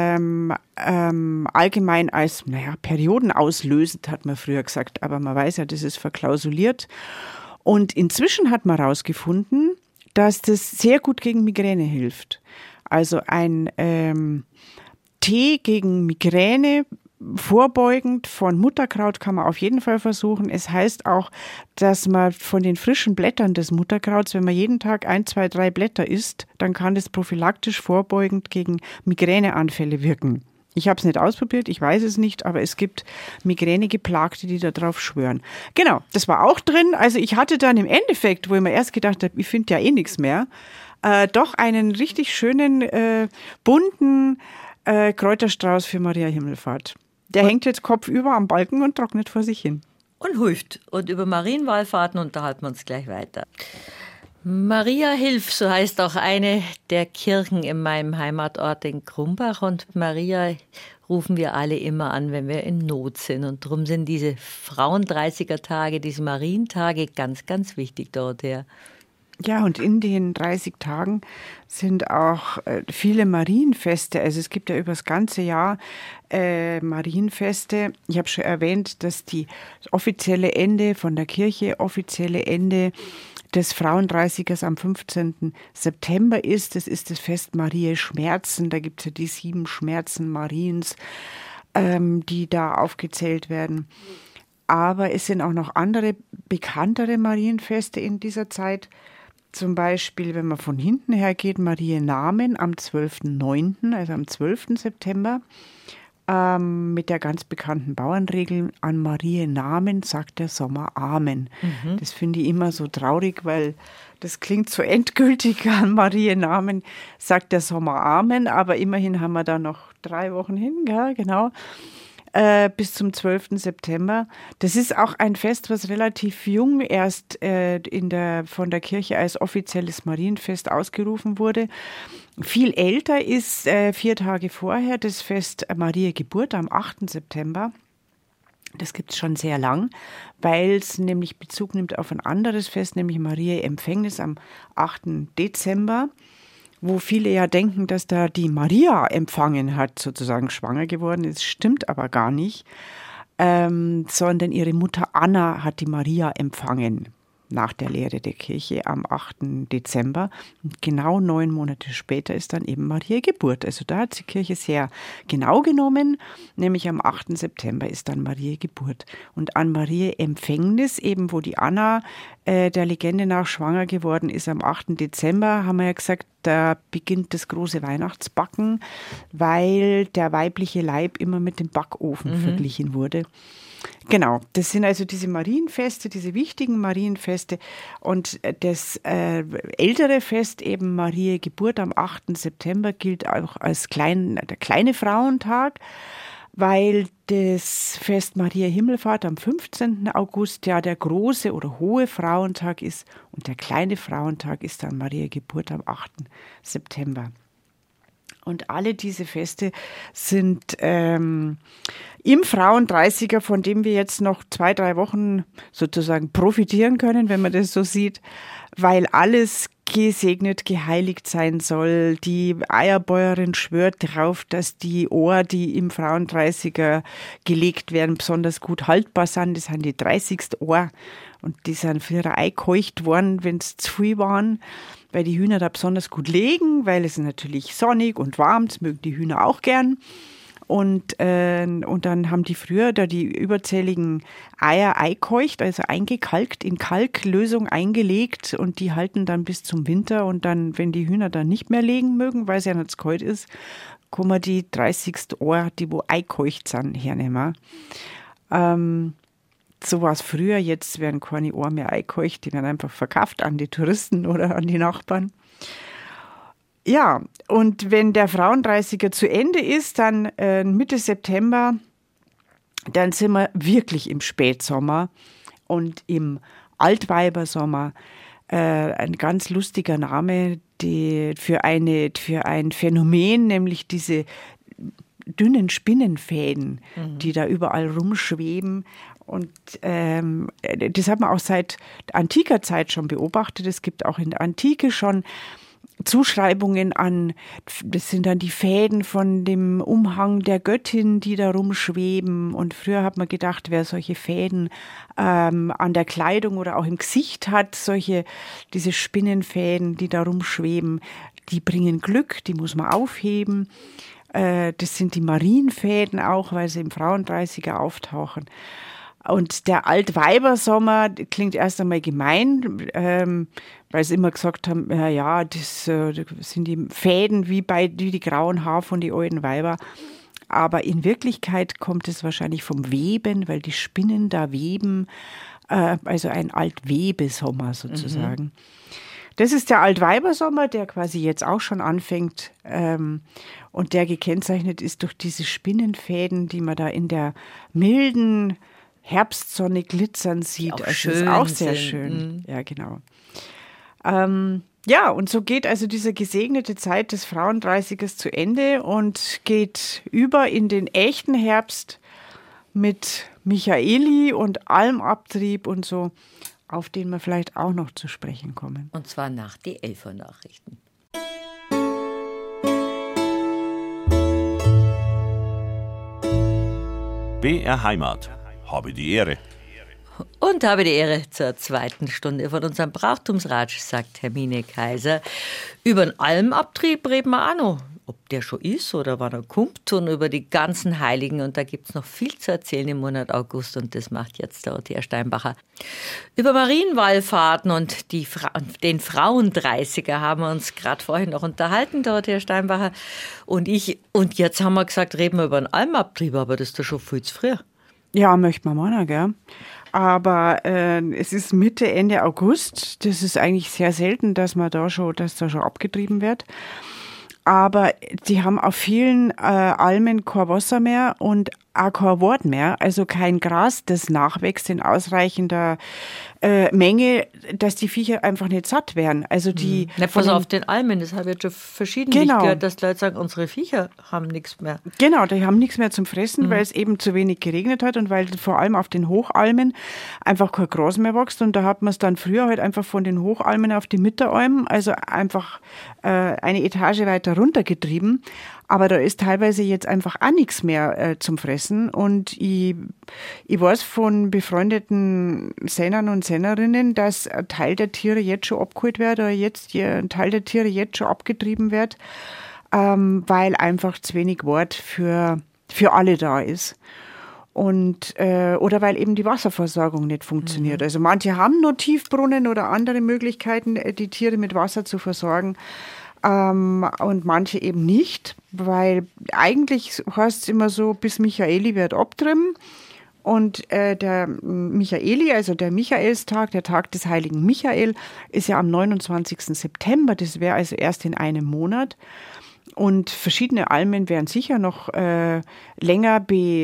allgemein als periodenauslösend, hat man früher gesagt, aber man weiß ja, das ist verklausuliert. Und inzwischen hat man herausgefunden, dass das sehr gut gegen Migräne hilft. Also ein Tee gegen Migräne, vorbeugend von Mutterkraut kann man auf jeden Fall versuchen. Es heißt auch, dass man von den frischen Blättern des Mutterkrauts, wenn man jeden Tag 1, 2, 3 Blätter isst, dann kann das prophylaktisch vorbeugend gegen Migräneanfälle wirken. Ich habe es nicht ausprobiert, ich weiß es nicht, aber es gibt Migränegeplagte, die darauf schwören. Genau, das war auch drin. Also ich hatte dann im Endeffekt, wo ich mir erst gedacht habe, ich finde ja eh nichts mehr, doch einen richtig schönen, bunten Kräuterstrauß für Maria Himmelfahrt. Der hängt jetzt kopfüber am Balken und trocknet vor sich hin. Und hilft. Und über Marienwallfahrten unterhalten wir uns gleich weiter. Maria Hilf, so heißt auch eine der Kirchen in meinem Heimatort in Krumbach. Und Maria rufen wir alle immer an, wenn wir in Not sind. Und darum sind diese Frauen-30er-Tage, diese Marientage ganz, ganz wichtig, Dorothea. Ja, und in den 30 Tagen sind auch viele Marienfeste. Also es gibt ja über das ganze Jahr Marienfeste. Ich habe schon erwähnt, dass das offizielle Ende von der Kirche, offizielle Ende des Frauendreißigers am 15. September ist. Das ist das Fest Mariä Schmerzen. Da gibt es ja die 7 Schmerzen Mariens, die da aufgezählt werden. Aber es sind auch noch andere bekanntere Marienfeste in dieser Zeit. Zum Beispiel, wenn man von hinten her geht, Mariä-Namen am 12.09., also am 12. September, mit der ganz bekannten Bauernregel, an Mariä-Namen sagt der Sommer Amen. Das finde ich immer so traurig, weil das klingt so endgültig, an Mariä-Namen sagt der Sommer Amen, aber immerhin haben wir da noch 3 Wochen hin, ja, genau. Bis zum 12. September. Das ist auch ein Fest, was relativ jung erst von der Kirche als offizielles Marienfest ausgerufen wurde. Viel älter ist 4 Tage vorher das Fest Mariä Geburt am 8. September. Das gibt es schon sehr lang, weil es nämlich Bezug nimmt auf ein anderes Fest, nämlich Mariä Empfängnis am 8. Dezember. Wo viele ja denken, dass da die Maria empfangen hat, sozusagen schwanger geworden ist. Stimmt aber gar nicht, sondern ihre Mutter Anna hat die Maria empfangen nach der Lehre der Kirche am 8. Dezember. Und genau 9 Monate später ist dann eben Mariä Geburt. Also da hat die Kirche sehr genau genommen, nämlich am 8. September ist dann Mariä Geburt. Und an Mariä Empfängnis, eben wo die Anna der Legende nach schwanger geworden ist, am 8. Dezember, haben wir ja gesagt, da beginnt das große Weihnachtsbacken, weil der weibliche Leib immer mit dem Backofen verglichen wurde. Genau, das sind also diese Marienfeste, diese wichtigen Marienfeste. Und das ältere Fest, eben Mariä Geburt am 8. September, gilt auch als der kleine Frauentag, weil das Fest Mariä Himmelfahrt am 15. August ja der große oder hohe Frauentag ist und der kleine Frauentag ist dann Mariä Geburt am 8. September. Und alle diese Feste sind im Frauendreißiger, von dem wir jetzt noch 2-3 Wochen sozusagen profitieren können, wenn man das so sieht, weil alles gesegnet, geheiligt sein soll. Die Eierbäuerin schwört darauf, dass die Ohr, die im Frauendreißiger gelegt werden, besonders gut haltbar sind. Das sind die 30. Ohr und die sind für ihre Ei geheucht worden, wenn es zu viel waren, weil die Hühner da besonders gut legen, weil es natürlich sonnig und warm, das mögen die Hühner auch gern. Und dann haben die früher da die überzähligen Eier eingeheucht, also eingekalkt, in Kalklösung eingelegt und die halten dann bis zum Winter und dann, wenn die Hühner dann nicht mehr legen mögen, weil es ja nicht zu kalt ist, kann man die 30. Ohr, die wo eingeheucht sind, hernehmen. So war es früher, jetzt werden keine Ohren mehr eingeheucht, die werden einfach verkauft an die Touristen oder an die Nachbarn. Ja, und wenn der Frauendreißiger zu Ende ist, dann Mitte September, dann sind wir wirklich im Spätsommer und im Altweibersommer. Ein ganz lustiger Name für ein Phänomen, nämlich diese dünnen Spinnenfäden, die da überall rumschweben. Und das hat man auch seit antiker Zeit schon beobachtet. Es gibt auch in der Antike schon Zuschreibungen an, das sind dann die Fäden von dem Umhang der Göttin, die da rumschweben. Und früher hat man gedacht, wer solche Fäden an der Kleidung oder auch im Gesicht hat, diese Spinnenfäden, die da rumschweben, die bringen Glück, die muss man aufheben. Das sind die Marienfäden auch, weil sie im Frauendreißiger auftauchen. Und der Altweibersommer klingt erst einmal gemein, weil sie immer gesagt haben, ja, das sind die Fäden wie die grauen Haare von den alten Weiber. Aber in Wirklichkeit kommt es wahrscheinlich vom Weben, weil die Spinnen da weben, also ein Altwebesommer sozusagen. Das ist der Altweibersommer, der quasi jetzt auch schon anfängt und der gekennzeichnet ist durch diese Spinnenfäden, die man da in der milden Herbstsonne glitzern sieht. Das ist auch sehr schön. Ja, genau. Ja, und so geht also diese gesegnete Zeit des Frauendreißigers zu Ende und geht über in den echten Herbst mit Michaeli und Almabtrieb und so. auf den wir vielleicht auch noch zu sprechen kommen. Und zwar nach die 11 Uhr Nachrichten. BR Heimat. Habe die Ehre. Und habe die Ehre zur zweiten Stunde von unserem Brauchtumsratsch, sagt Hermine Kaiser. Über den Almabtrieb reden wir auch noch. Ob der schon ist oder wann er kommt, und über die ganzen Heiligen. Und da gibt es noch viel zu erzählen im Monat August, und das macht jetzt Dorothea Steinbacher. Über Marienwallfahrten und den Frauendreißiger haben wir uns gerade vorhin noch unterhalten, Dorothea Steinbacher und ich. Und jetzt haben wir gesagt, reden wir über den Almabtrieb, aber das ist doch schon viel zu früh. Ja, möchte man meinen, gell? Aber es ist Mitte, Ende August. Das ist eigentlich sehr selten, dass da schon abgetrieben wird. Aber die haben auf vielen Almen kein Wasser mehr und auch kein Wort mehr, also kein Gras, das nachwächst in ausreichender Menge, dass die Viecher einfach nicht satt werden. Also die Nicht bloß auf den Almen, das habe ich jetzt schon verschiedentlich gehört, dass die Leute sagen, unsere Viecher haben nichts mehr. Genau, die haben nichts mehr zum Fressen, weil es eben zu wenig geregnet hat und weil vor allem auf den Hochalmen einfach kein Gras mehr wächst. Und da hat man es dann früher halt einfach von den Hochalmen auf die Mitteralmen, also einfach eine Etage weiter runtergetrieben. Aber da ist teilweise jetzt einfach auch nichts mehr zum Fressen. Und ich weiß von befreundeten Sennern und Sennerinnen, dass ein Teil der Tiere jetzt schon abgeholt wird oder ein Teil der Tiere jetzt schon abgetrieben wird, weil einfach zu wenig Wort für alle da ist. Und, oder weil eben die Wasserversorgung nicht funktioniert. Also manche haben nur Tiefbrunnen oder andere Möglichkeiten, die Tiere mit Wasser zu versorgen. Und manche eben nicht, weil eigentlich heißt es immer so, bis Michaeli wird abtrimmen. Und der Michaeli, also der Michaelstag, der Tag des heiligen Michael, ist ja am 29. September. Das wäre also erst in einem Monat. Und verschiedene Almen werden sicher noch länger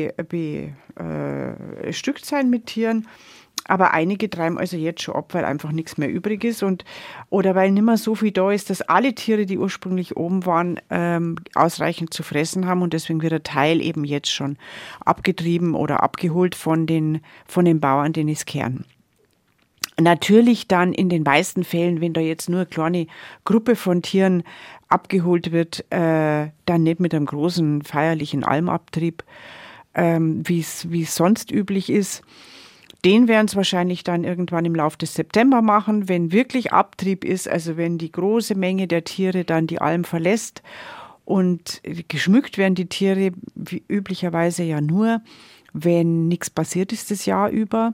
bestückt sein mit Tieren. Aber einige treiben also jetzt schon ab, weil einfach nichts mehr übrig ist oder weil nicht mehr so viel da ist, dass alle Tiere, die ursprünglich oben waren, ausreichend zu fressen haben und deswegen wird ein Teil eben jetzt schon abgetrieben oder abgeholt von den Bauern, denen es kehren. Natürlich dann in den meisten Fällen, wenn da jetzt nur eine kleine Gruppe von Tieren abgeholt wird, dann nicht mit einem großen feierlichen Almabtrieb, wie es sonst üblich ist. Den werden es wahrscheinlich dann irgendwann im Laufe des September machen, wenn wirklich Abtrieb ist, also wenn die große Menge der Tiere dann die Alm verlässt. Und geschmückt werden die Tiere wie üblicherweise ja nur, wenn nichts passiert ist das Jahr über.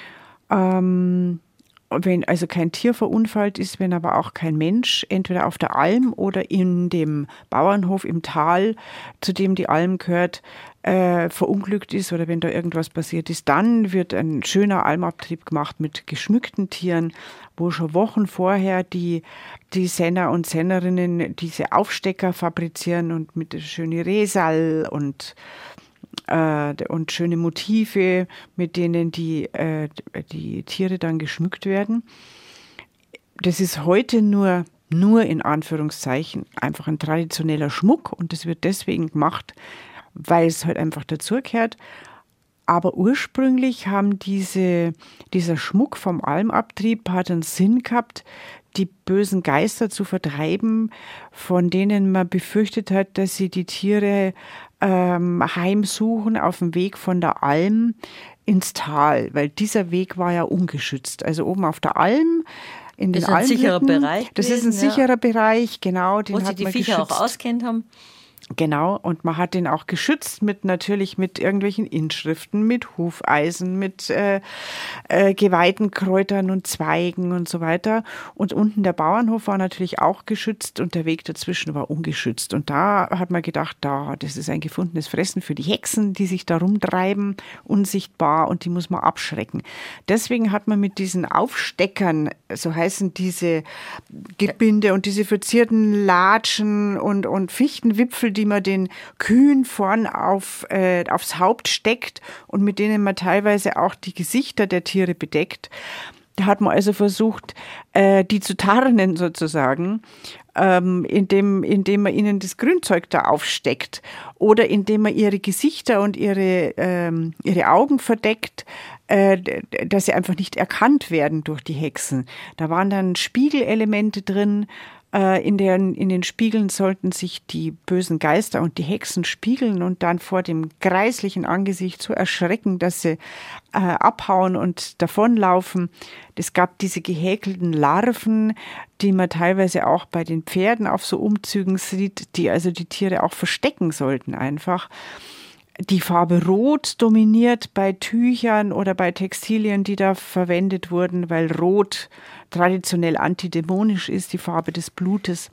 Wenn also kein Tier verunfallt ist, wenn aber auch kein Mensch entweder auf der Alm oder in dem Bauernhof im Tal, zu dem die Alm gehört, verunglückt ist oder wenn da irgendwas passiert ist, dann wird ein schöner Almabtrieb gemacht mit geschmückten Tieren, wo schon Wochen vorher die Senner und Sennerinnen diese Aufstecker fabrizieren und mit schöne Resal und schöne Motive, mit denen die Tiere dann geschmückt werden. Das ist heute nur in Anführungszeichen einfach ein traditioneller Schmuck und das wird deswegen gemacht, weil es halt einfach dazugehört. Aber ursprünglich haben dieser Schmuck vom Almabtrieb hat einen Sinn gehabt, die bösen Geister zu vertreiben, von denen man befürchtet hat, dass sie die Tiere heimsuchen auf dem Weg von der Alm ins Tal, weil dieser Weg war ja ungeschützt. Also oben auf der Alm, in den Almhütten. Das ist ein sicherer Bereich. Das ist ein sicherer Bereich, genau. Wo sich die Viecher auch auskennt haben. Genau, und man hat den auch geschützt natürlich mit irgendwelchen Inschriften, mit Hufeisen, mit geweihten Kräutern und Zweigen und so weiter. Und unten der Bauernhof war natürlich auch geschützt und der Weg dazwischen war ungeschützt. Und da hat man gedacht, das ist ein gefundenes Fressen für die Hexen, die sich da rumtreiben, unsichtbar, und die muss man abschrecken. Deswegen hat man mit diesen Aufsteckern, so heißen diese Gebinde und diese verzierten Latschen und Fichtenwipfel, die man den Kühen vorn aufs Haupt steckt und mit denen man teilweise auch die Gesichter der Tiere bedeckt. Da hat man also versucht, die zu tarnen sozusagen, indem man ihnen das Grünzeug da aufsteckt oder indem man ihre Gesichter und ihre Augen verdeckt, dass sie einfach nicht erkannt werden durch die Hexen. Da waren dann Spiegelelemente drin. In den Spiegeln sollten sich die bösen Geister und die Hexen spiegeln und dann vor dem greislichen Angesicht so erschrecken, dass sie abhauen und davonlaufen. Es gab diese gehäkelten Larven, die man teilweise auch bei den Pferden auf so Umzügen sieht, die also die Tiere auch verstecken sollten einfach. Die Farbe Rot dominiert bei Tüchern oder bei Textilien, die da verwendet wurden, weil Rot traditionell antidämonisch ist, die Farbe des Blutes.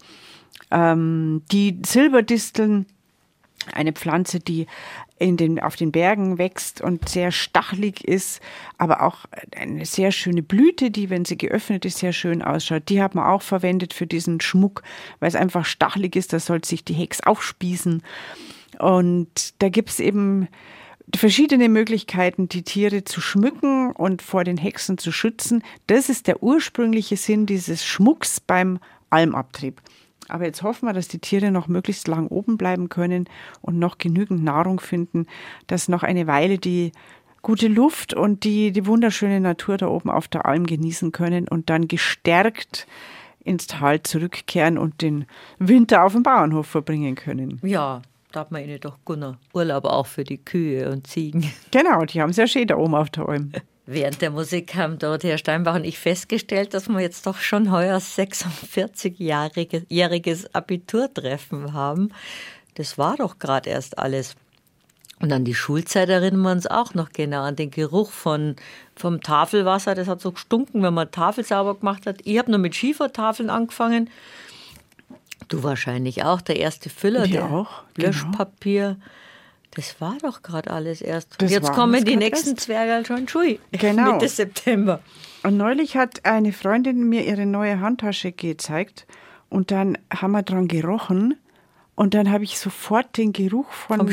Die Silberdisteln, eine Pflanze, die auf den Bergen wächst und sehr stachelig ist, aber auch eine sehr schöne Blüte, die, wenn sie geöffnet ist, sehr schön ausschaut. Die hat man auch verwendet für diesen Schmuck, weil es einfach stachelig ist, da soll sich die Hex aufspießen. Und da gibt es eben verschiedene Möglichkeiten, die Tiere zu schmücken und vor den Hexen zu schützen. Das ist der ursprüngliche Sinn dieses Schmucks beim Almabtrieb. Aber jetzt hoffen wir, dass die Tiere noch möglichst lang oben bleiben können und noch genügend Nahrung finden, dass noch eine Weile die gute Luft und die wunderschöne Natur da oben auf der Alm genießen können und dann gestärkt ins Tal zurückkehren und den Winter auf dem Bauernhof verbringen können. Ja, da hat man ihnen doch guten Urlaub auch für die Kühe und Ziegen. Genau, die haben es ja schön da oben auf der Alm. Während der Musik haben Dorothea Steinbach und ich festgestellt, dass wir jetzt doch schon heuer 46-jähriges Abiturtreffen haben. Das war doch gerade erst alles. Und an die Schulzeit erinnern wir uns auch noch genau an den Geruch vom Tafelwasser. Das hat so gestunken, wenn man Tafel sauber gemacht hat. Ich habe nur mit Schiefertafeln angefangen. Du wahrscheinlich auch, der erste Füller, der auch, Löschpapier. Genau. Das war doch gerade alles erst. Das jetzt kommen die nächsten Zwerge schon Schui. Genau. Mitte September. Und neulich hat eine Freundin mir ihre neue Handtasche gezeigt und dann haben wir dran gerochen und dann habe ich sofort den Geruch von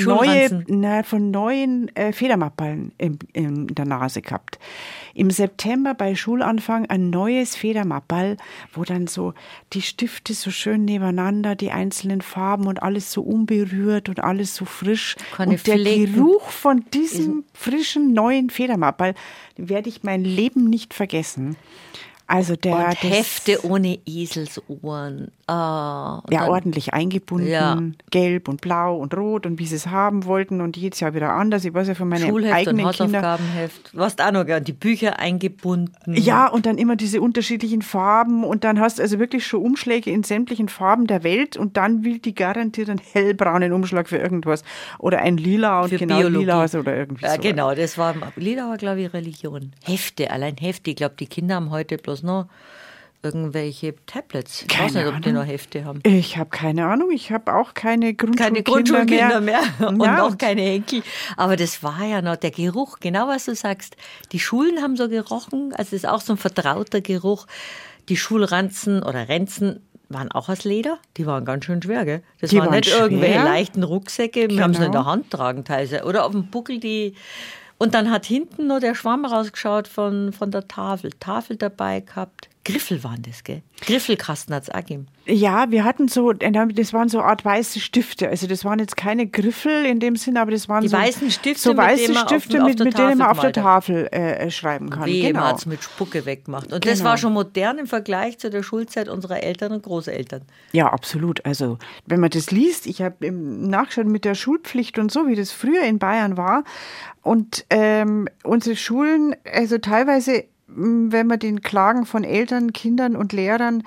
neuen Federmapperln in der Nase gehabt. Im September bei Schulanfang ein neues Federmapperl, wo dann so die Stifte so schön nebeneinander, die einzelnen Farben und alles so unberührt und alles so frisch. Und der Geruch von diesem frischen neuen Federmapperl werde ich mein Leben nicht vergessen. Also Hefte ohne Eselsohren. Ordentlich eingebunden, gelb und blau und rot und wie sie es haben wollten und jedes Jahr wieder anders. Ich weiß ja von meinen Schulheft eigenen und Kindern. Hausaufgabenheft. Du hast auch noch gern die Bücher eingebunden. Ja, und dann immer diese unterschiedlichen Farben und dann hast du also wirklich schon Umschläge in sämtlichen Farben der Welt und dann will die garantiert einen hellbraunen Umschlag für irgendwas oder ein Lila und für genau Biologie. Lila oder irgendwie so. Genau, das war Lila war, glaube ich, Religion. Hefte, allein Hefte. Ich glaube, die Kinder haben heute bloß noch irgendwelche Tablets. Ich weiß nicht, ob die noch Hefte haben. Ich habe keine Ahnung. Ich habe auch keine Grundschulkinder mehr. Und auch keine Enkel. Aber das war ja noch der Geruch, genau was du sagst. Die Schulen haben so gerochen, also das ist auch so ein vertrauter Geruch. Die Schulranzen oder Ränzen waren auch aus Leder. Die waren ganz schön schwer, gell? Das waren nicht schwer. Irgendwelche leichten Rucksäcke. Wir haben sie in der Hand tragen teilweise. Oder auf dem Buckel die... Und dann hat hinten nur der Schwamm rausgeschaut von der Tafel. Tafel dabei gehabt. Griffel waren das, gell? Griffelkasten hat es auch gegeben. Ja, wir hatten so, das waren so eine Art weiße Stifte. Also das waren jetzt keine Griffel in dem Sinn, aber das waren die weißen Stifte, so weiße Stifte, mit denen man auf der Tafel schreiben kann. Genau. Man hat es mit Spucke weggemacht. Und das war schon modern im Vergleich zu der Schulzeit unserer Eltern und Großeltern. Ja, absolut. Also wenn man das liest, ich habe nachgeschaut mit der Schulpflicht und so, wie das früher in Bayern war. Und unsere Schulen, also teilweise, wenn man den Klagen von Eltern, Kindern und Lehrern,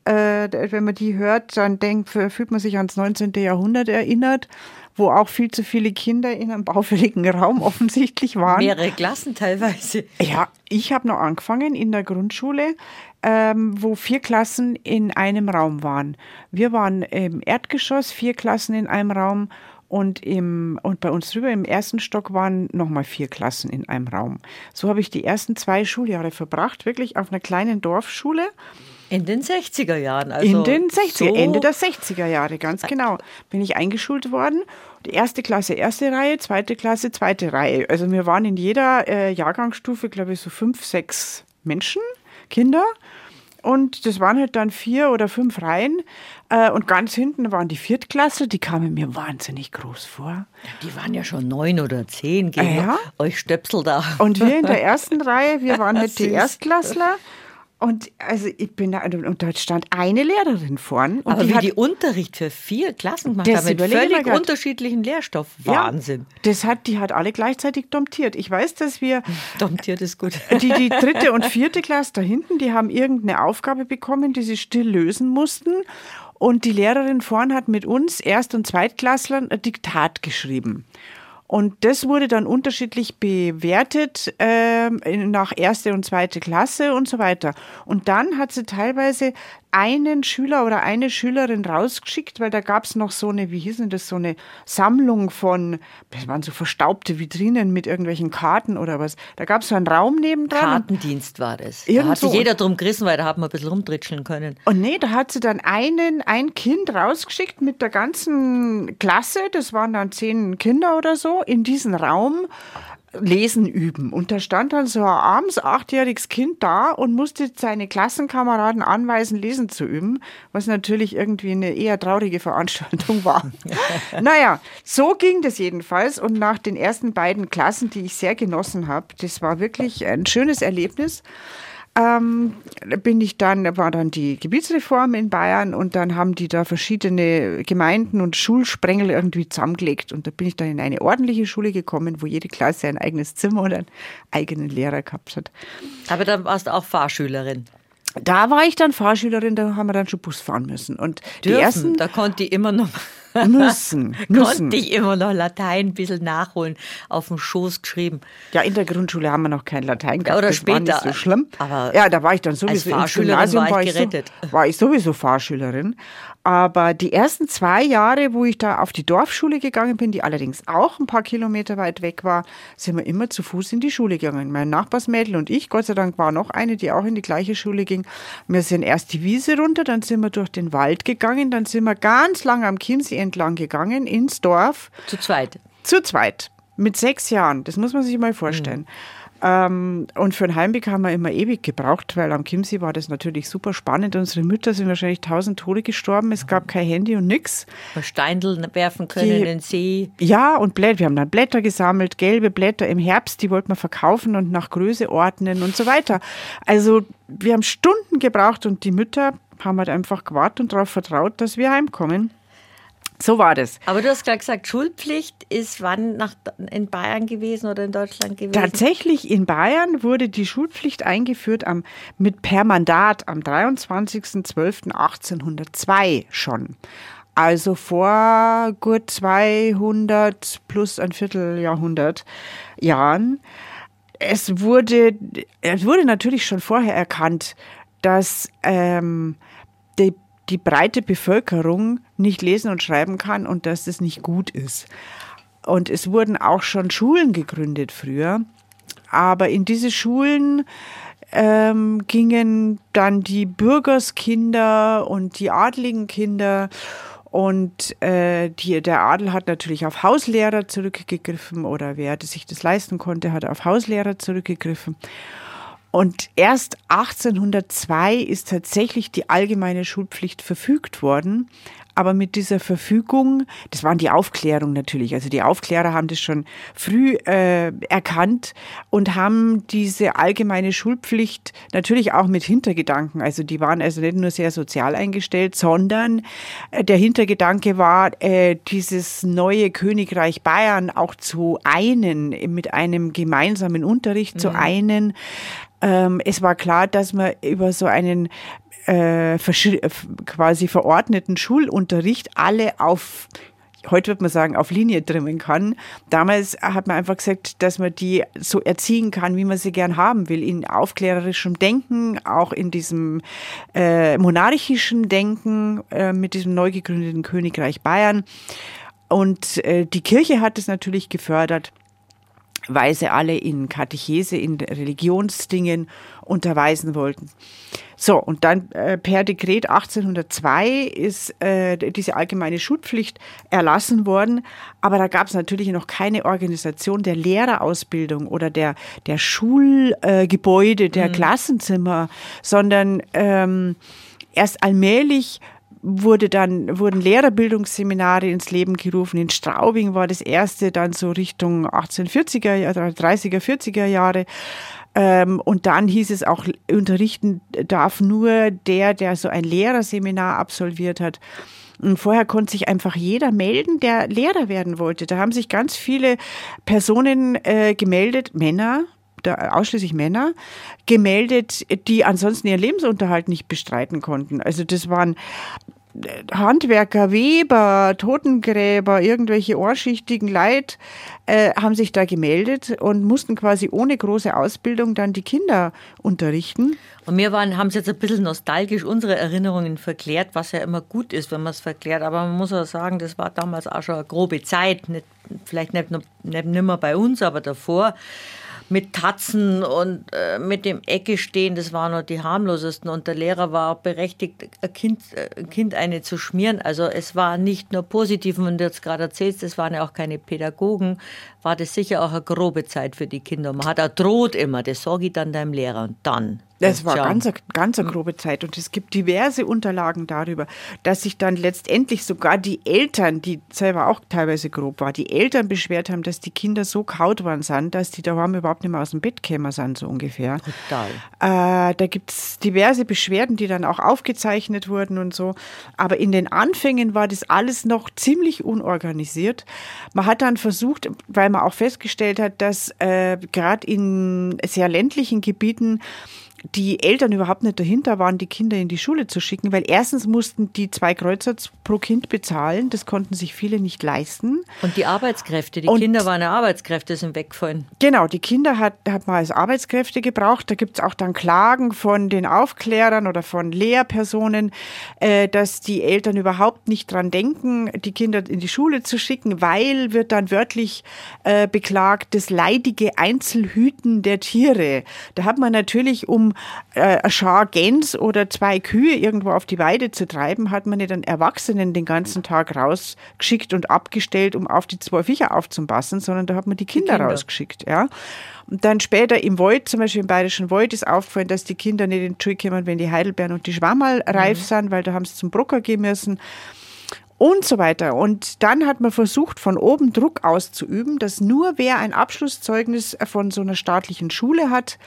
wenn man die hört, dann fühlt man sich ans 19. Jahrhundert erinnert, wo auch viel zu viele Kinder in einem baufälligen Raum offensichtlich waren. Mehrere Klassen teilweise. Ja, ich habe noch angefangen in der Grundschule, wo 4 Klassen in einem Raum waren. Wir waren im Erdgeschoss, 4 Klassen in einem Raum. Und bei uns drüber im ersten Stock waren nochmal 4 Klassen in einem Raum. So habe ich die ersten 2 Schuljahre verbracht, wirklich auf einer kleinen Dorfschule. In den 60er Jahren. Also in den 60er, Ende der 60er Jahre, ganz genau. Bin ich eingeschult worden. Die erste Klasse, erste Reihe, zweite Klasse, zweite Reihe. Also wir waren in jeder Jahrgangsstufe, glaube ich, so 5, 6 Menschen, Kinder. und das waren halt dann 4 oder 5 Reihen. Und ganz hinten waren die Viertklässler, die kamen mir wahnsinnig groß vor. Die waren ja schon 9 oder 10 gegen euch Stöpsel da. Und wir in der ersten Reihe, wir waren halt die Erstklässler. Und also ich bin da, und dort stand eine Lehrerin vorn. Und aber die Unterricht für 4 Klassen gemacht hat, mit völlig unterschiedlichen Lehrstoff. Wahnsinn. Ja, die hat alle gleichzeitig domptiert. Ich weiß, dass wir... Domptiert ist gut. Die 3. und 4. Klasse da hinten, die haben irgendeine Aufgabe bekommen, die sie still lösen mussten. Und die Lehrerin vorn hat mit uns Erst- und Zweitklasslern ein Diktat geschrieben. Und das wurde dann unterschiedlich bewertet nach 1. und 2. Klasse und so weiter. Und dann hat sie teilweise einen Schüler oder eine Schülerin rausgeschickt, weil da gab es noch so eine, wie hieß denn das, so eine Sammlung von, das waren so verstaubte Vitrinen mit irgendwelchen Karten oder was. Da gab es so einen Raum nebendran. Kartendienst war das. Da hat sich jeder drum gerissen, weil da hat man ein bisschen rumdritscheln können. Und nee, da hat sie dann ein Kind rausgeschickt mit der ganzen Klasse, das waren dann 10 Kinder oder so, in diesen Raum Lesen üben. Und da stand dann so ein abends 8-jähriges Kind da und musste seine Klassenkameraden anweisen, lesen zu üben, was natürlich irgendwie eine eher traurige Veranstaltung war. Naja, so ging das jedenfalls. Und nach den ersten beiden Klassen, die ich sehr genossen habe, das war wirklich ein schönes Erlebnis, war dann die Gebietsreform in Bayern und dann haben die da verschiedene Gemeinden und Schulsprengel irgendwie zusammengelegt und da bin ich dann in eine ordentliche Schule gekommen, wo jede Klasse ein eigenes Zimmer und einen eigenen Lehrer gehabt hat. Aber dann warst du auch Fahrschülerin. Da war ich dann Fahrschülerin, da haben wir dann schon Bus fahren müssen. Und die ersten, da konnte ich immer noch konnte ich immer noch Latein ein bisschen nachholen, auf dem Schoß geschrieben. Ja, in der Grundschule haben wir noch kein Latein gehabt, oder das später. war nicht so schlimm. Aber ja, da war ich dann sowieso als Fahrschülerin war ich sowieso Fahrschülerin. Aber die ersten 2 Jahre, wo ich da auf die Dorfschule gegangen bin, die allerdings auch ein paar Kilometer weit weg war, sind wir immer zu Fuß in die Schule gegangen. Mein Nachbarsmädel und ich, Gott sei Dank war noch eine, die auch in die gleiche Schule ging. Wir sind erst die Wiese runter, dann sind wir durch den Wald gegangen, dann sind wir ganz lang am Chiemsee entlang gegangen, ins Dorf. Zu zweit? Zu zweit. Mit 6 Jahren, das muss man sich mal vorstellen. Und für einen Heimweg haben wir immer ewig gebraucht, weil am Chiemsee war das natürlich super spannend. Unsere Mütter sind wahrscheinlich 1000 Tode gestorben. Es gab kein Handy und nix. Steindl werfen können in den See. Ja, und wir haben dann Blätter gesammelt, gelbe Blätter im Herbst, die wollten wir verkaufen und nach Größe ordnen und so weiter. Also wir haben Stunden gebraucht und die Mütter haben halt einfach gewartet und darauf vertraut, dass wir heimkommen. So war das. Aber du hast gerade gesagt, Schulpflicht ist wann in Bayern gewesen oder in Deutschland gewesen? Tatsächlich in Bayern wurde die Schulpflicht eingeführt per Mandat am 23.12.1802 schon. Also vor gut 200 plus ein Vierteljahrhundert Jahren. Es wurde natürlich schon vorher erkannt, dass die breite Bevölkerung nicht lesen und schreiben kann und dass das nicht gut ist. Und es wurden auch schon Schulen gegründet früher, aber in diese Schulen gingen dann die Bürgerskinder und die adligen Kinder und der Adel hat natürlich auf Hauslehrer zurückgegriffen oder wer sich das leisten konnte, hat auf Hauslehrer zurückgegriffen. Und erst 1802 ist tatsächlich die allgemeine Schulpflicht verfügt worden. Aber mit dieser Verfügung, das waren die Aufklärung natürlich, also die Aufklärer haben das schon früh erkannt und haben diese allgemeine Schulpflicht natürlich auch mit Hintergedanken, also die waren also nicht nur sehr sozial eingestellt, sondern der Hintergedanke war, dieses neue Königreich Bayern auch zu einen, mit einem gemeinsamen Unterricht zu einen. Es war klar, dass man über so einen quasi verordneten Schulunterricht alle auf, heute würde man sagen, auf Linie trimmen kann. Damals hat man einfach gesagt, dass man die so erziehen kann, wie man sie gern haben will, in aufklärerischem Denken, auch in diesem monarchischen Denken mit diesem neu gegründeten Königreich Bayern. Und die Kirche hat es natürlich gefördert. Weise alle in Katechese, in Religionsdingen unterweisen wollten. So, und dann per Dekret 1802 ist diese allgemeine Schulpflicht erlassen worden, aber da gab es natürlich noch keine Organisation der Lehrerausbildung oder der Schulgebäude, der Klassenzimmer, sondern erst allmählich wurden Lehrerbildungsseminare ins Leben gerufen. In Straubing war das erste dann so Richtung 1840er, 30er, 40er Jahre. Und dann hieß es auch, unterrichten darf nur der so ein Lehrerseminar absolviert hat. Und vorher konnte sich einfach jeder melden, der Lehrer werden wollte. Da haben sich ganz viele Personen gemeldet, Männer, ausschließlich Männer, gemeldet, die ansonsten ihren Lebensunterhalt nicht bestreiten konnten. Also das waren Handwerker, Weber, Totengräber, irgendwelche ohrschichtigen Leute haben sich da gemeldet und mussten quasi ohne große Ausbildung dann die Kinder unterrichten. Und wir haben es jetzt ein bisschen nostalgisch unsere Erinnerungen verklärt, was ja immer gut ist, wenn man es verklärt. Aber man muss auch sagen, das war damals auch schon eine grobe Zeit. Vielleicht nicht mehr bei uns, aber davor. Mit Tatzen und mit dem Ecke stehen, das waren noch die harmlosesten. Und der Lehrer war auch berechtigt, ein Kind eine zu schmieren. Also es war nicht nur positiv, wenn du jetzt gerade erzählst, es waren ja auch keine Pädagogen, war das sicher auch eine grobe Zeit für die Kinder. Man hat auch droht immer, das sage ich dann deinem Lehrer und dann. Das war ganz eine grobe Zeit und es gibt diverse Unterlagen darüber, dass sich dann letztendlich sogar die Eltern, die selber auch teilweise grob war, die Eltern beschwert haben, dass die Kinder so kaut worden sind, dass die daheim überhaupt nicht mehr aus dem Bett gekommen sind, so ungefähr. Total. Da gibt es diverse Beschwerden, die dann auch aufgezeichnet wurden und so. Aber in den Anfängen war das alles noch ziemlich unorganisiert. Man hat dann versucht, weil man auch festgestellt hat, dass gerade in sehr ländlichen Gebieten die Eltern überhaupt nicht dahinter waren, die Kinder in die Schule zu schicken, weil erstens mussten die 2 Kreuzer pro Kind bezahlen, das konnten sich viele nicht leisten. Und die Arbeitskräfte, Kinder waren ja Arbeitskräfte, sind weggefallen. Genau, die Kinder hat man als Arbeitskräfte gebraucht. Da gibt es auch dann Klagen von den Aufklärern oder von Lehrpersonen, dass die Eltern überhaupt nicht dran denken, die Kinder in die Schule zu schicken, weil, wird dann wörtlich beklagt, das leidige Einzelhüten der Tiere. Da hat man natürlich, um eine Schar Gäns oder 2 Kühe irgendwo auf die Weide zu treiben, hat man nicht einen Erwachsenen den ganzen Tag rausgeschickt und abgestellt, um auf die 2 Viecher aufzupassen, sondern da hat man die Kinder rausgeschickt. Ja. Und dann später im Wald, zum Beispiel im Bayerischen Wald, ist aufgefallen, dass die Kinder nicht in die Schule kommen, wenn die Heidelbeeren und die Schwammerl reif sind, weil da haben sie zum Brocker gehen müssen. Und so weiter. Und dann hat man versucht, von oben Druck auszuüben, dass nur wer ein Abschlusszeugnis von so einer staatlichen Schule hat,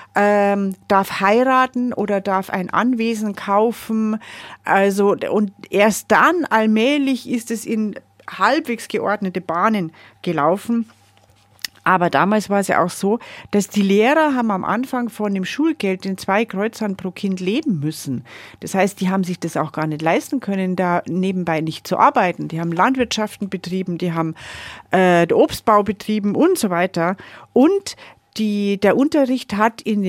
darf heiraten oder darf ein Anwesen kaufen. Also, und erst dann allmählich ist es in halbwegs geordnete Bahnen gelaufen. Aber damals war es ja auch so, dass die Lehrer haben am Anfang von dem Schulgeld, den 2 Kreuzern pro Kind, leben müssen. Das heißt, die haben sich das auch gar nicht leisten können, da nebenbei nicht zu arbeiten. Die haben Landwirtschaften betrieben, die haben den Obstbau betrieben und so weiter. Und der Unterricht hat in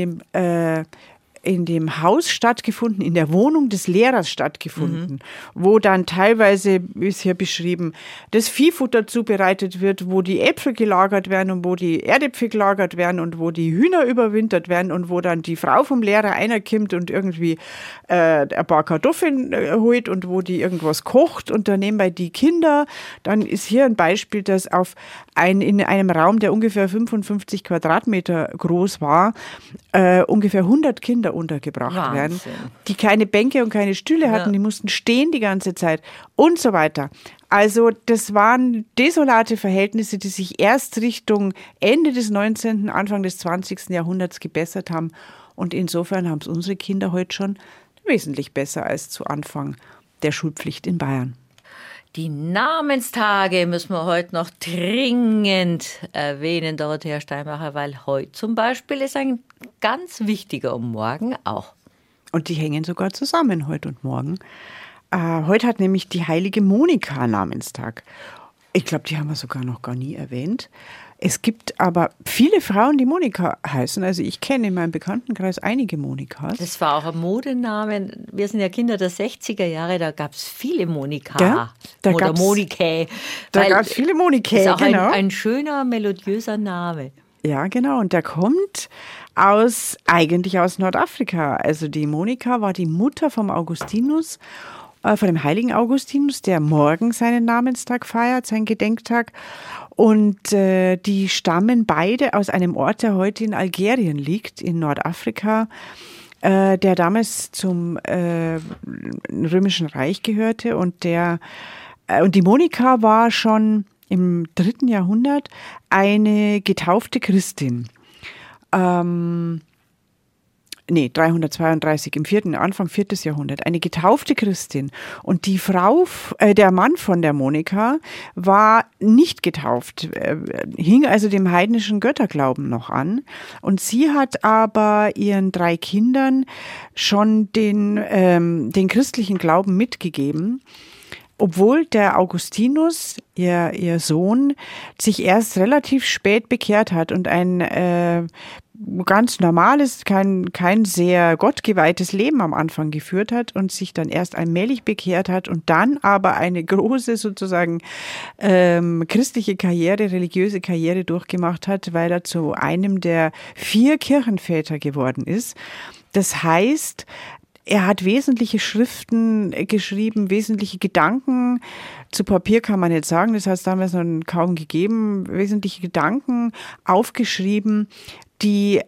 dem Haus stattgefunden, in der Wohnung des Lehrers stattgefunden, wo dann teilweise, wie es hier beschrieben, das Viehfutter zubereitet wird, wo die Äpfel gelagert werden und wo die Erdäpfel gelagert werden und wo die Hühner überwintert werden und wo dann die Frau vom Lehrer einerkommt und irgendwie ein paar Kartoffeln holt und wo die irgendwas kocht und dann nebenbei die Kinder. Dann ist hier ein Beispiel, dass in einem Raum, der ungefähr 55 Quadratmeter groß war, ungefähr 100 Kinder untergebracht werden, die keine Bänke und keine Stühle hatten, die mussten stehen die ganze Zeit und so weiter. Also das waren desolate Verhältnisse, die sich erst Richtung Ende des 19., Anfang des 20. Jahrhunderts gebessert haben. Und insofern haben es unsere Kinder heute schon wesentlich besser als zu Anfang der Schulpflicht in Bayern. Die Namenstage müssen wir heute noch dringend erwähnen, Dorothea Steinbacher, weil heute zum Beispiel ist ein ganz wichtiger und morgen auch. Und die hängen sogar zusammen, heute und morgen. Heute hat nämlich die heilige Monika Namenstag. Ich glaube, die haben wir sogar noch gar nie erwähnt. Es gibt aber viele Frauen, die Monika heißen. Also ich kenne in meinem Bekanntenkreis einige Monikas. Das war auch ein Modename. Wir sind ja Kinder der 60er Jahre, da gab es viele Monika. Ja? Oder Monike. Da gab es viele Monike, ist auch genau. ein schöner, melodiöser Name. Ja, genau. Und der kommt eigentlich aus Nordafrika. Also die Monika war die Mutter vom Augustinus, von dem heiligen Augustinus, der morgen seinen Namenstag feiert, seinen Gedenktag. Und die stammen beide aus einem Ort, der heute in Algerien liegt, in Nordafrika, der damals zum Römischen Reich gehörte. Und die Monika war schon im 3. Jahrhundert eine getaufte Christin. 332, Anfang 4. Jahrhundert, eine getaufte Christin. Und die der Mann von der Monika war nicht getauft, hing also dem heidnischen Götterglauben noch an. Und sie hat aber ihren 3 Kindern schon den christlichen Glauben mitgegeben. Obwohl der Augustinus, ihr Sohn, sich erst relativ spät bekehrt hat und ein ganz normales, kein sehr gottgeweihtes Leben am Anfang geführt hat und sich dann erst allmählich bekehrt hat und dann aber eine große sozusagen christliche Karriere, religiöse Karriere durchgemacht hat, weil er zu einem der 4 Kirchenväter geworden ist. Das heißt, er hat wesentliche Schriften geschrieben, wesentliche Gedanken. Zu Papier kann man nicht sagen, das hat es damals noch kaum gegeben. Wesentliche Gedanken aufgeschrieben, die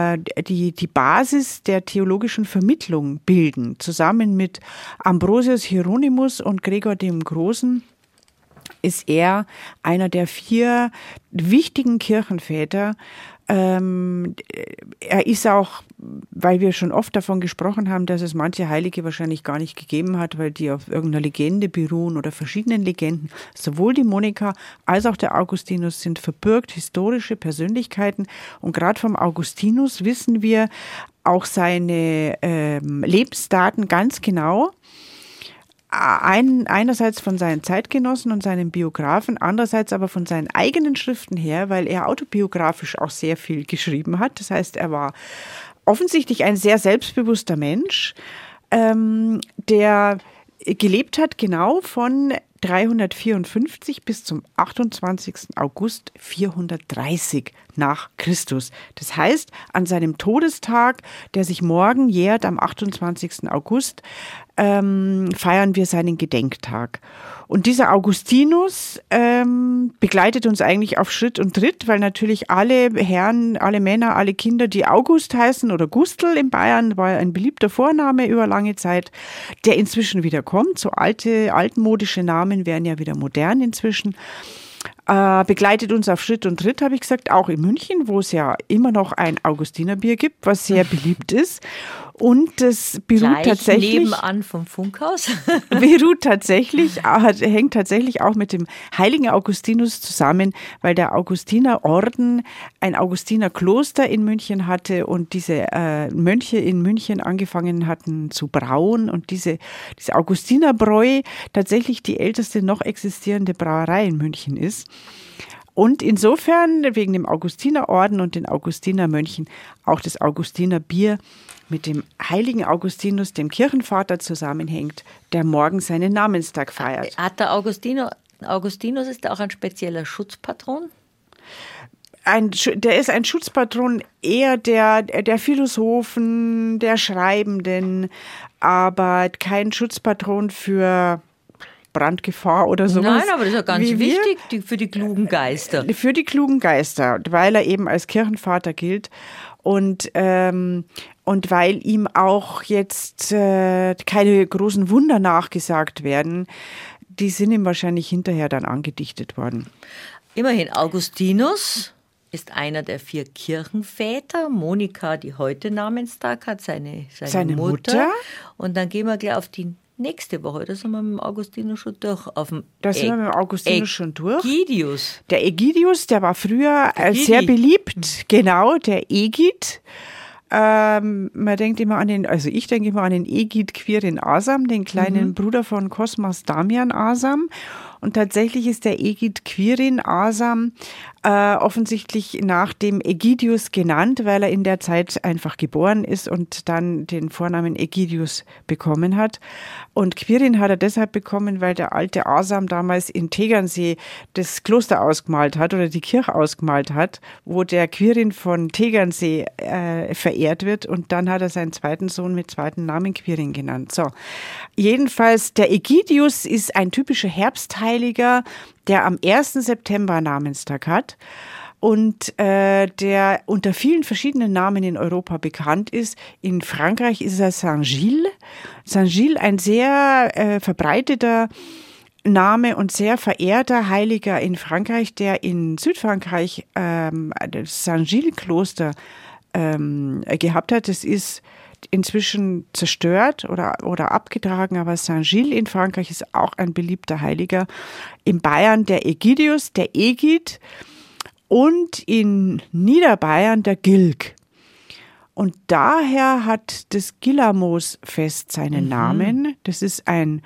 Basis der theologischen Vermittlung bilden. Zusammen mit Ambrosius Hieronymus und Gregor dem Großen ist er einer der 4 wichtigen Kirchenväter. Er ist auch, weil wir schon oft davon gesprochen haben, dass es manche Heilige wahrscheinlich gar nicht gegeben hat, weil die auf irgendeiner Legende beruhen oder verschiedenen Legenden. Sowohl die Monika als auch der Augustinus sind verbürgt historische Persönlichkeiten. Und gerade vom Augustinus wissen wir auch seine Lebensdaten ganz genau. Einerseits von seinen Zeitgenossen und seinen Biografen, andererseits aber von seinen eigenen Schriften her, weil er autobiografisch auch sehr viel geschrieben hat. Das heißt, er war offensichtlich ein sehr selbstbewusster Mensch, der gelebt hat genau von 354 bis zum 28. August 430 nach Christus. Das heißt, an seinem Todestag, der sich morgen jährt, am 28. August, feiern wir seinen Gedenktag. Und dieser Augustinus begleitet uns eigentlich auf Schritt und Tritt, weil natürlich alle Herren, alle Männer, alle Kinder, die August heißen oder Gustl in Bayern, war ein beliebter Vorname über lange Zeit, der inzwischen wieder kommt. So altmodische Namen werden ja wieder modern inzwischen. Begleitet uns auf Schritt und Tritt, habe ich gesagt, auch in München, wo es ja immer noch ein Augustinerbier gibt, was sehr beliebt ist. Und das beruht tatsächlich nebenan vom Funkhaus. Hängt tatsächlich auch mit dem heiligen Augustinus zusammen, weil der Augustinerorden ein Augustinerkloster in München hatte und diese Mönche in München angefangen hatten zu brauen und diese Augustinerbräu tatsächlich die älteste noch existierende Brauerei in München ist. Und insofern wegen dem Augustinerorden und den Augustinermönchen auch das Augustinerbier mit dem heiligen Augustinus, dem Kirchenvater, zusammenhängt, der morgen seinen Namenstag feiert. Hat der Augustinus ist auch ein spezieller Schutzpatron? Der ist ein Schutzpatron eher der Philosophen, der Schreibenden, aber kein Schutzpatron für Brandgefahr oder sowas. Nein, aber das ist ja ganz wichtig für die klugen Geister. Für die klugen Geister, weil er eben als Kirchenvater gilt und weil ihm auch jetzt keine großen Wunder nachgesagt werden. Die sind ihm wahrscheinlich hinterher dann angedichtet worden. Immerhin, Augustinus ist einer der 4 Kirchenväter. Monika, die heute Namenstag hat, seine Mutter. Und dann gehen wir gleich auf die nächste Woche. Da sind wir mit dem Augustinus schon durch. Ägidius. Der Ägidius, der war früher sehr beliebt. Genau, der Egid. Man denkt immer ich denke immer an den Egid Quirin Asam, den kleinen Bruder von Cosmas Damian Asam. Und tatsächlich ist der Egid Quirin Asam offensichtlich nach dem Ägidius genannt, weil er in der Zeit einfach geboren ist und dann den Vornamen Ägidius bekommen hat. Und Quirin hat er deshalb bekommen, weil der alte Asam damals in Tegernsee das Kloster ausgemalt hat oder die Kirche ausgemalt hat, wo der Quirin von Tegernsee verehrt wird. Und dann hat er seinen zweiten Sohn mit zweiten Namen Quirin genannt. So, jedenfalls der Ägidius ist ein typischer Herbstheiliger, der am 1. September Namenstag hat und der unter vielen verschiedenen Namen in Europa bekannt ist. In Frankreich ist er Saint-Gilles. Saint-Gilles, ein sehr verbreiteter Name und sehr verehrter Heiliger in Frankreich, der in Südfrankreich das Saint-Gilles-Kloster gehabt hat. Das ist inzwischen zerstört oder abgetragen, aber Saint-Gilles in Frankreich ist auch ein beliebter Heiliger. In Bayern der Ägidius, der Egid und in Niederbayern der Gilg. Und daher hat das Gillamos-Fest seinen Namen. Das ist ein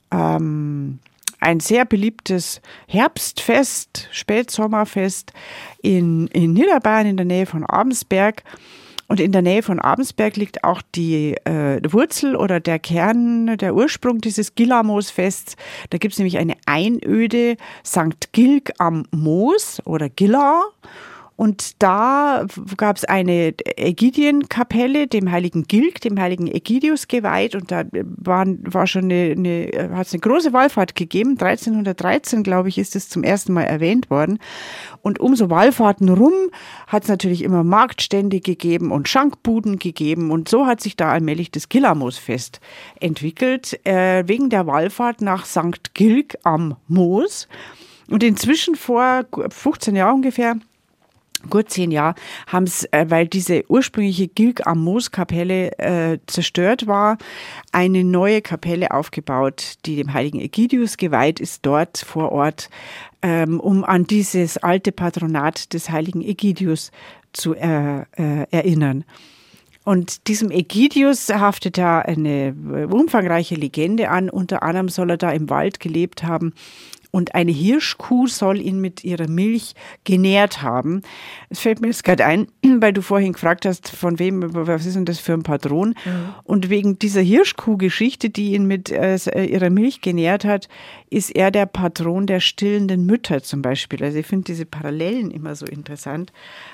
sehr beliebtes Herbstfest, Spätsommerfest in Niederbayern in der Nähe von Abensberg. Und in der Nähe von Abensberg liegt auch die Wurzel oder der Kern, der Ursprung dieses Gillamos-Fests. Da gibt es nämlich eine Einöde, St. Gilg am Moos oder Gilla. Und da gab es eine Ägidienkapelle, dem heiligen Gilg, dem heiligen Ägidius geweiht. Und da hat es eine große Wallfahrt gegeben. 1313, glaube ich, ist es zum ersten Mal erwähnt worden. Und um so Wallfahrten rum hat es natürlich immer Marktstände gegeben und Schankbuden gegeben. Und so hat sich da allmählich das Gillamos-Fest entwickelt, wegen der Wallfahrt nach St. Gilg am Moos. Und inzwischen vor 15 Jahren ungefähr, gut 10 Jahre, haben es, weil diese ursprüngliche Gilg am Moos Kapelle zerstört war, eine neue Kapelle aufgebaut, die dem heiligen Ägidius geweiht ist, dort vor Ort, um an dieses alte Patronat des heiligen Ägidius zu erinnern. Und diesem Ägidius haftet da eine umfangreiche Legende an. Unter anderem soll er da im Wald gelebt haben und eine Hirschkuh soll ihn mit ihrer Milch genährt haben. Es fällt mir jetzt gerade ein, weil du vorhin gefragt hast, von wem, was ist denn das für ein Patron? Mhm. Und wegen dieser Hirschkuh-Geschichte, die ihn mit ihrer Milch genährt hat, ist er der Patron der stillenden Mütter zum Beispiel. Also ich finde diese Parallelen immer so interessant.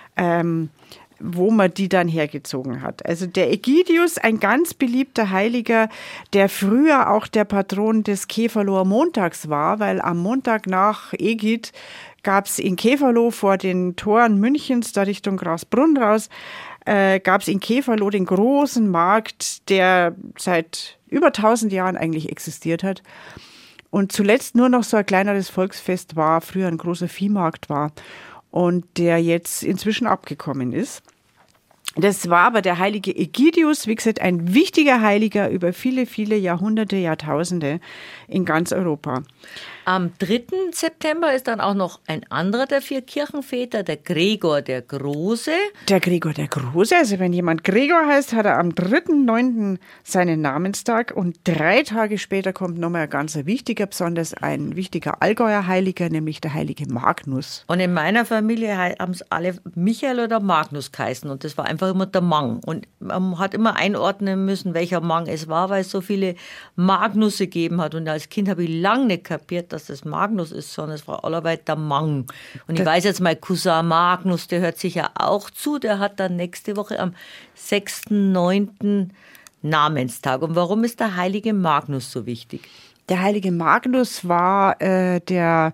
Wo man die dann hergezogen hat. Also der Ägidius, ein ganz beliebter Heiliger, der früher auch der Patron des Käferloher Montags war, weil am Montag nach Ägid gab es in Käferloh vor den Toren Münchens, da Richtung Grasbrunn raus, gab es in Käferloh den großen Markt, der seit über 1000 Jahren eigentlich existiert hat und zuletzt nur noch so ein kleineres Volksfest war, früher ein großer Viehmarkt war und der jetzt inzwischen abgekommen ist. Das war aber der heilige Ägidius, wie gesagt, ein wichtiger Heiliger über viele, viele Jahrhunderte, Jahrtausende in ganz Europa. Am 3. September ist dann auch noch ein anderer der 4 Kirchenväter, der Gregor der Große. Der Gregor der Große, also wenn jemand Gregor heißt, hat er am 3.9. seinen Namenstag und 3 Tage später kommt nochmal ein ganz wichtiger, besonders ein wichtiger Allgäuer Heiliger, nämlich der heilige Magnus. Und in meiner Familie haben es alle Michael oder Magnus geheißen und das war einfach immer der Mang. Und man hat immer einordnen müssen, welcher Mang es war, weil es so viele Magnusse gegeben hat. Und als Kind habe ich lange nicht kapiert, dass das Magnus ist, sondern es war allerweit der Mang. Und ich weiß jetzt, mein Cousin Magnus, der hört sicher auch zu, der hat dann nächste Woche am 6.9. Namenstag. Und warum ist der heilige Magnus so wichtig? Der heilige Magnus war der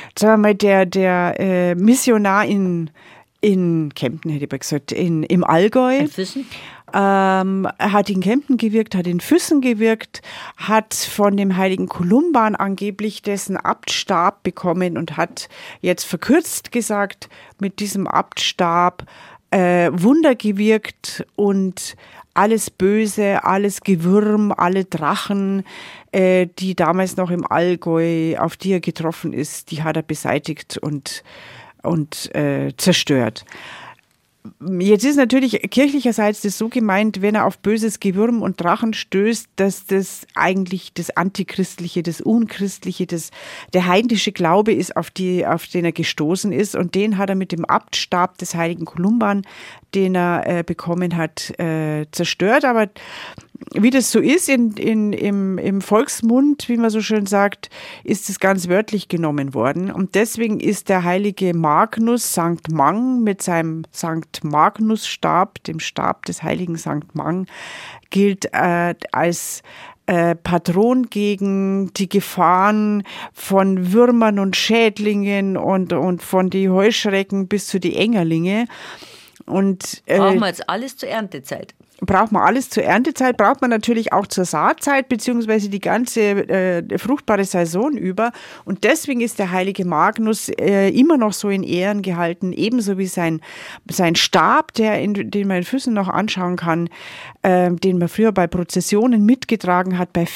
Missionar in Kempten, hätte ich gesagt, im Allgäu. In Füssen? Er hat in Kempten gewirkt, hat in Füssen gewirkt, hat von dem heiligen Kolumban angeblich dessen Abtstab bekommen und hat jetzt verkürzt gesagt, mit diesem Abtstab Wunder gewirkt und alles Böse, alles Gewürm, alle Drachen, die damals noch im Allgäu, auf die er getroffen ist, die hat er beseitigt und zerstört. Jetzt ist natürlich kirchlicherseits das so gemeint, wenn er auf böses Gewürm und Drachen stößt, dass das eigentlich das Antichristliche, das Unchristliche, der heidnische Glaube ist, auf den er gestoßen ist. Und den hat er mit dem Abtstab des heiligen Columban, den er bekommen hat, zerstört. Aber wie das so ist im Volksmund, wie man so schön sagt, ist es ganz wörtlich genommen worden. Und deswegen ist der heilige Magnus Sankt Mang mit seinem Sankt Magnus-Stab, dem Stab des heiligen Sankt Mang, gilt als Patron gegen die Gefahren von Würmern und Schädlingen und von die Heuschrecken bis zu die Engerlinge. Und brauchen wir jetzt alles zur Erntezeit? Braucht man alles zur Erntezeit, braucht man natürlich auch zur Saatzeit, beziehungsweise die ganze fruchtbare Saison über. Und deswegen ist der heilige Magnus immer noch so in Ehren gehalten, ebenso wie sein Stab, den man in Füssen noch anschauen kann, den man früher bei Prozessionen mitgetragen hat, bei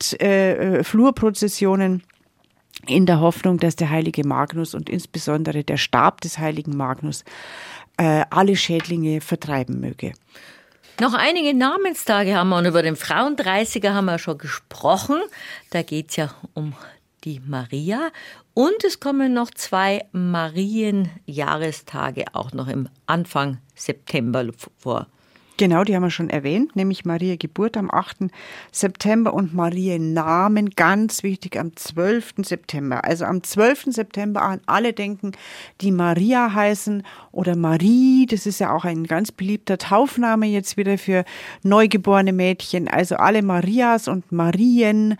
Flurprozessionen, in der Hoffnung, dass der heilige Magnus und insbesondere der Stab des heiligen Magnus alle Schädlinge vertreiben möge. Noch einige Namenstage haben wir und über den Frauendreißiger haben wir schon gesprochen. Da geht es ja um die Maria. Und es kommen noch 2 Marienjahrestage auch noch im Anfang September vor. Genau, die haben wir schon erwähnt, nämlich Maria Geburt am 8. September und Mariennamen, ganz wichtig, am 12. September. Also am 12. September an alle denken, die Maria heißen oder Marie, das ist ja auch ein ganz beliebter Taufname jetzt wieder für neugeborene Mädchen. Also alle Marias und Marien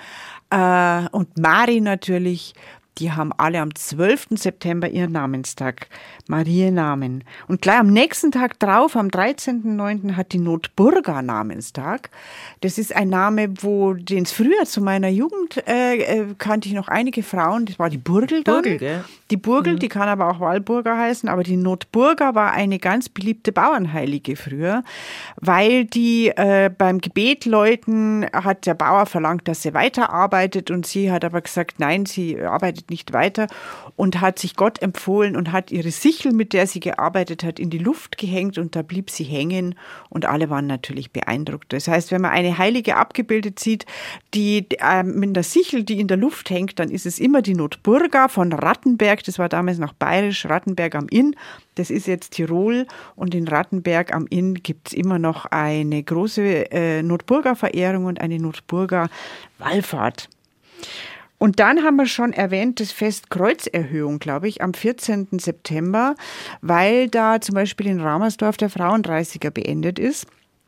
und Mari natürlich, die haben alle am 12. September ihren Namenstag, Mariennamen. Und gleich am nächsten Tag drauf, am 13.09. hat die Notburga Namenstag. Das ist ein Name, den es früher zu meiner Jugend kannte ich noch einige Frauen, das war die Burgel dann. Gell? Die Burgel, die kann aber auch Walburga heißen, aber die Notburga war eine ganz beliebte Bauernheilige früher, weil die beim Gebetläuten hat der Bauer verlangt, dass sie weiterarbeitet und sie hat aber gesagt, nein, sie arbeitet nicht weiter und hat sich Gott empfohlen und hat ihre Sichel, mit der sie gearbeitet hat, in die Luft gehängt und da blieb sie hängen und alle waren natürlich beeindruckt. Das heißt, wenn man eine Heilige abgebildet sieht, die mit der Sichel, die in der Luft hängt, dann ist es immer die Notburga von Rattenberg. Das war damals noch bayerisch, Rattenberg am Inn. Das ist jetzt Tirol und in Rattenberg am Inn gibt es immer noch eine große Notburga-Verehrung und eine Notburga-Wallfahrt. Und dann haben wir schon erwähnt, das Fest Kreuzerhöhung, glaube ich, am 14. September, weil da zum Beispiel in Ramersdorf der Frauendreißiger beendet ist.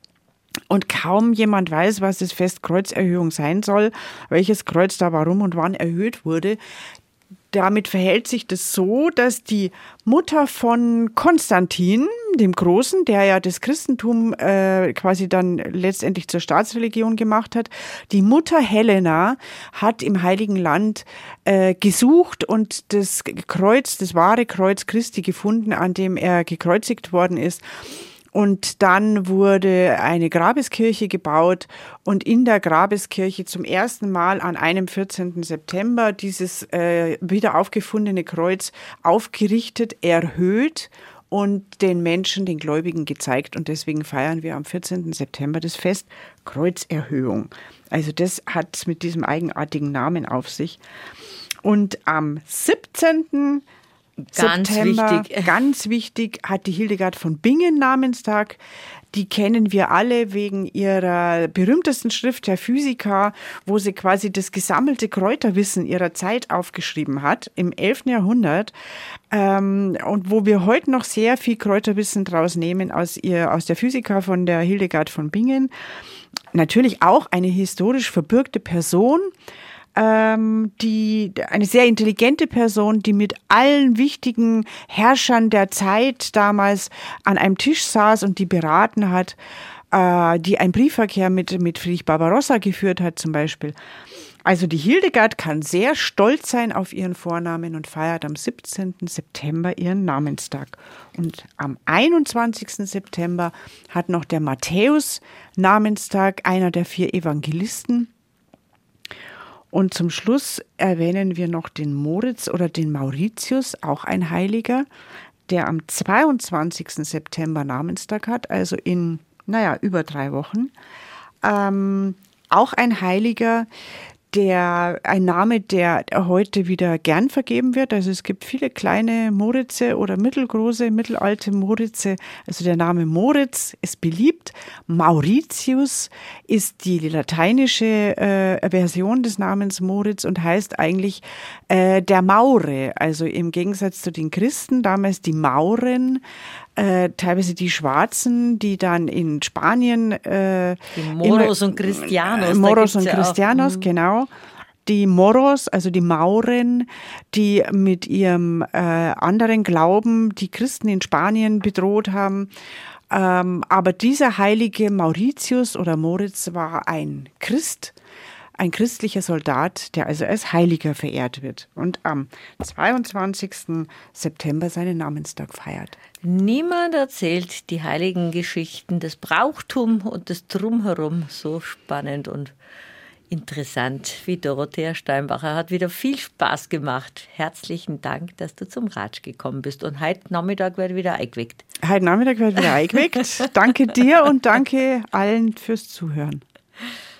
Und kaum jemand weiß, was das Fest Kreuzerhöhung sein soll, welches Kreuz da warum und wann erhöht wurde. Damit verhält sich das so, dass die Mutter von Konstantin, dem Großen, der ja das Christentum quasi dann letztendlich zur Staatsreligion gemacht hat, die Mutter Helena hat im Heiligen Land gesucht und das Kreuz, das wahre Kreuz Christi gefunden, an dem er gekreuzigt worden ist. Und dann wurde eine Grabeskirche gebaut und in der Grabeskirche zum ersten Mal an einem 14. September dieses wieder aufgefundene Kreuz aufgerichtet, erhöht und den Menschen, den Gläubigen gezeigt. Und deswegen feiern wir am 14. September das Fest Kreuzerhöhung. Also das hat es mit diesem eigenartigen Namen auf sich. Und am 17. September, ganz wichtig, hat die Hildegard von Bingen Namenstag. Die kennen wir alle wegen ihrer berühmtesten Schrift, der Physica, wo sie quasi das gesammelte Kräuterwissen ihrer Zeit aufgeschrieben hat, im 11. Jahrhundert. Und wo wir heute noch sehr viel Kräuterwissen draus nehmen aus der Physica von der Hildegard von Bingen. Natürlich auch eine historisch verbürgte Person, eine sehr intelligente Person, die mit allen wichtigen Herrschern der Zeit damals an einem Tisch saß und die beraten hat, die einen Briefverkehr mit Friedrich Barbarossa geführt hat zum Beispiel. Also die Hildegard kann sehr stolz sein auf ihren Vornamen und feiert am 17. September ihren Namenstag. Und am 21. September hat noch der Matthäus Namenstag, einer der 4 Evangelisten. Und zum Schluss erwähnen wir noch den Moritz oder den Mauritius, auch ein Heiliger. der am 22. September Namenstag hat, also in, über 3 Wochen. Auch ein Heiliger, ein Name, der heute wieder gern vergeben wird. Also es gibt viele kleine Moritze oder mittelgroße, mittelalte Moritze. Also der Name Moritz ist beliebt. Mauritius ist die lateinische Version des Namens Moritz und heißt eigentlich der Maure. Also im Gegensatz zu den Christen, damals die Mauren, teilweise die Schwarzen, die dann in Spanien die Moros und Cristianos. Moros und Cristianos, genau. Die Moros, also die Mauren, die mit ihrem anderen Glauben die Christen in Spanien bedroht haben. Aber dieser heilige Mauritius oder Moritz war ein Christ, ein christlicher Soldat, der also als Heiliger verehrt wird und am 22. September seinen Namenstag feiert. Niemand erzählt die heiligen Geschichten, das Brauchtum und das Drumherum so spannend und interessant wie Dorothea Steinbacher. Hat wieder viel Spaß gemacht. Herzlichen Dank, dass du zum Ratsch gekommen bist. Und heute Nachmittag wird wieder eingeweckt. Heute Nachmittag wird wieder eingeweckt. Danke dir und danke allen fürs Zuhören.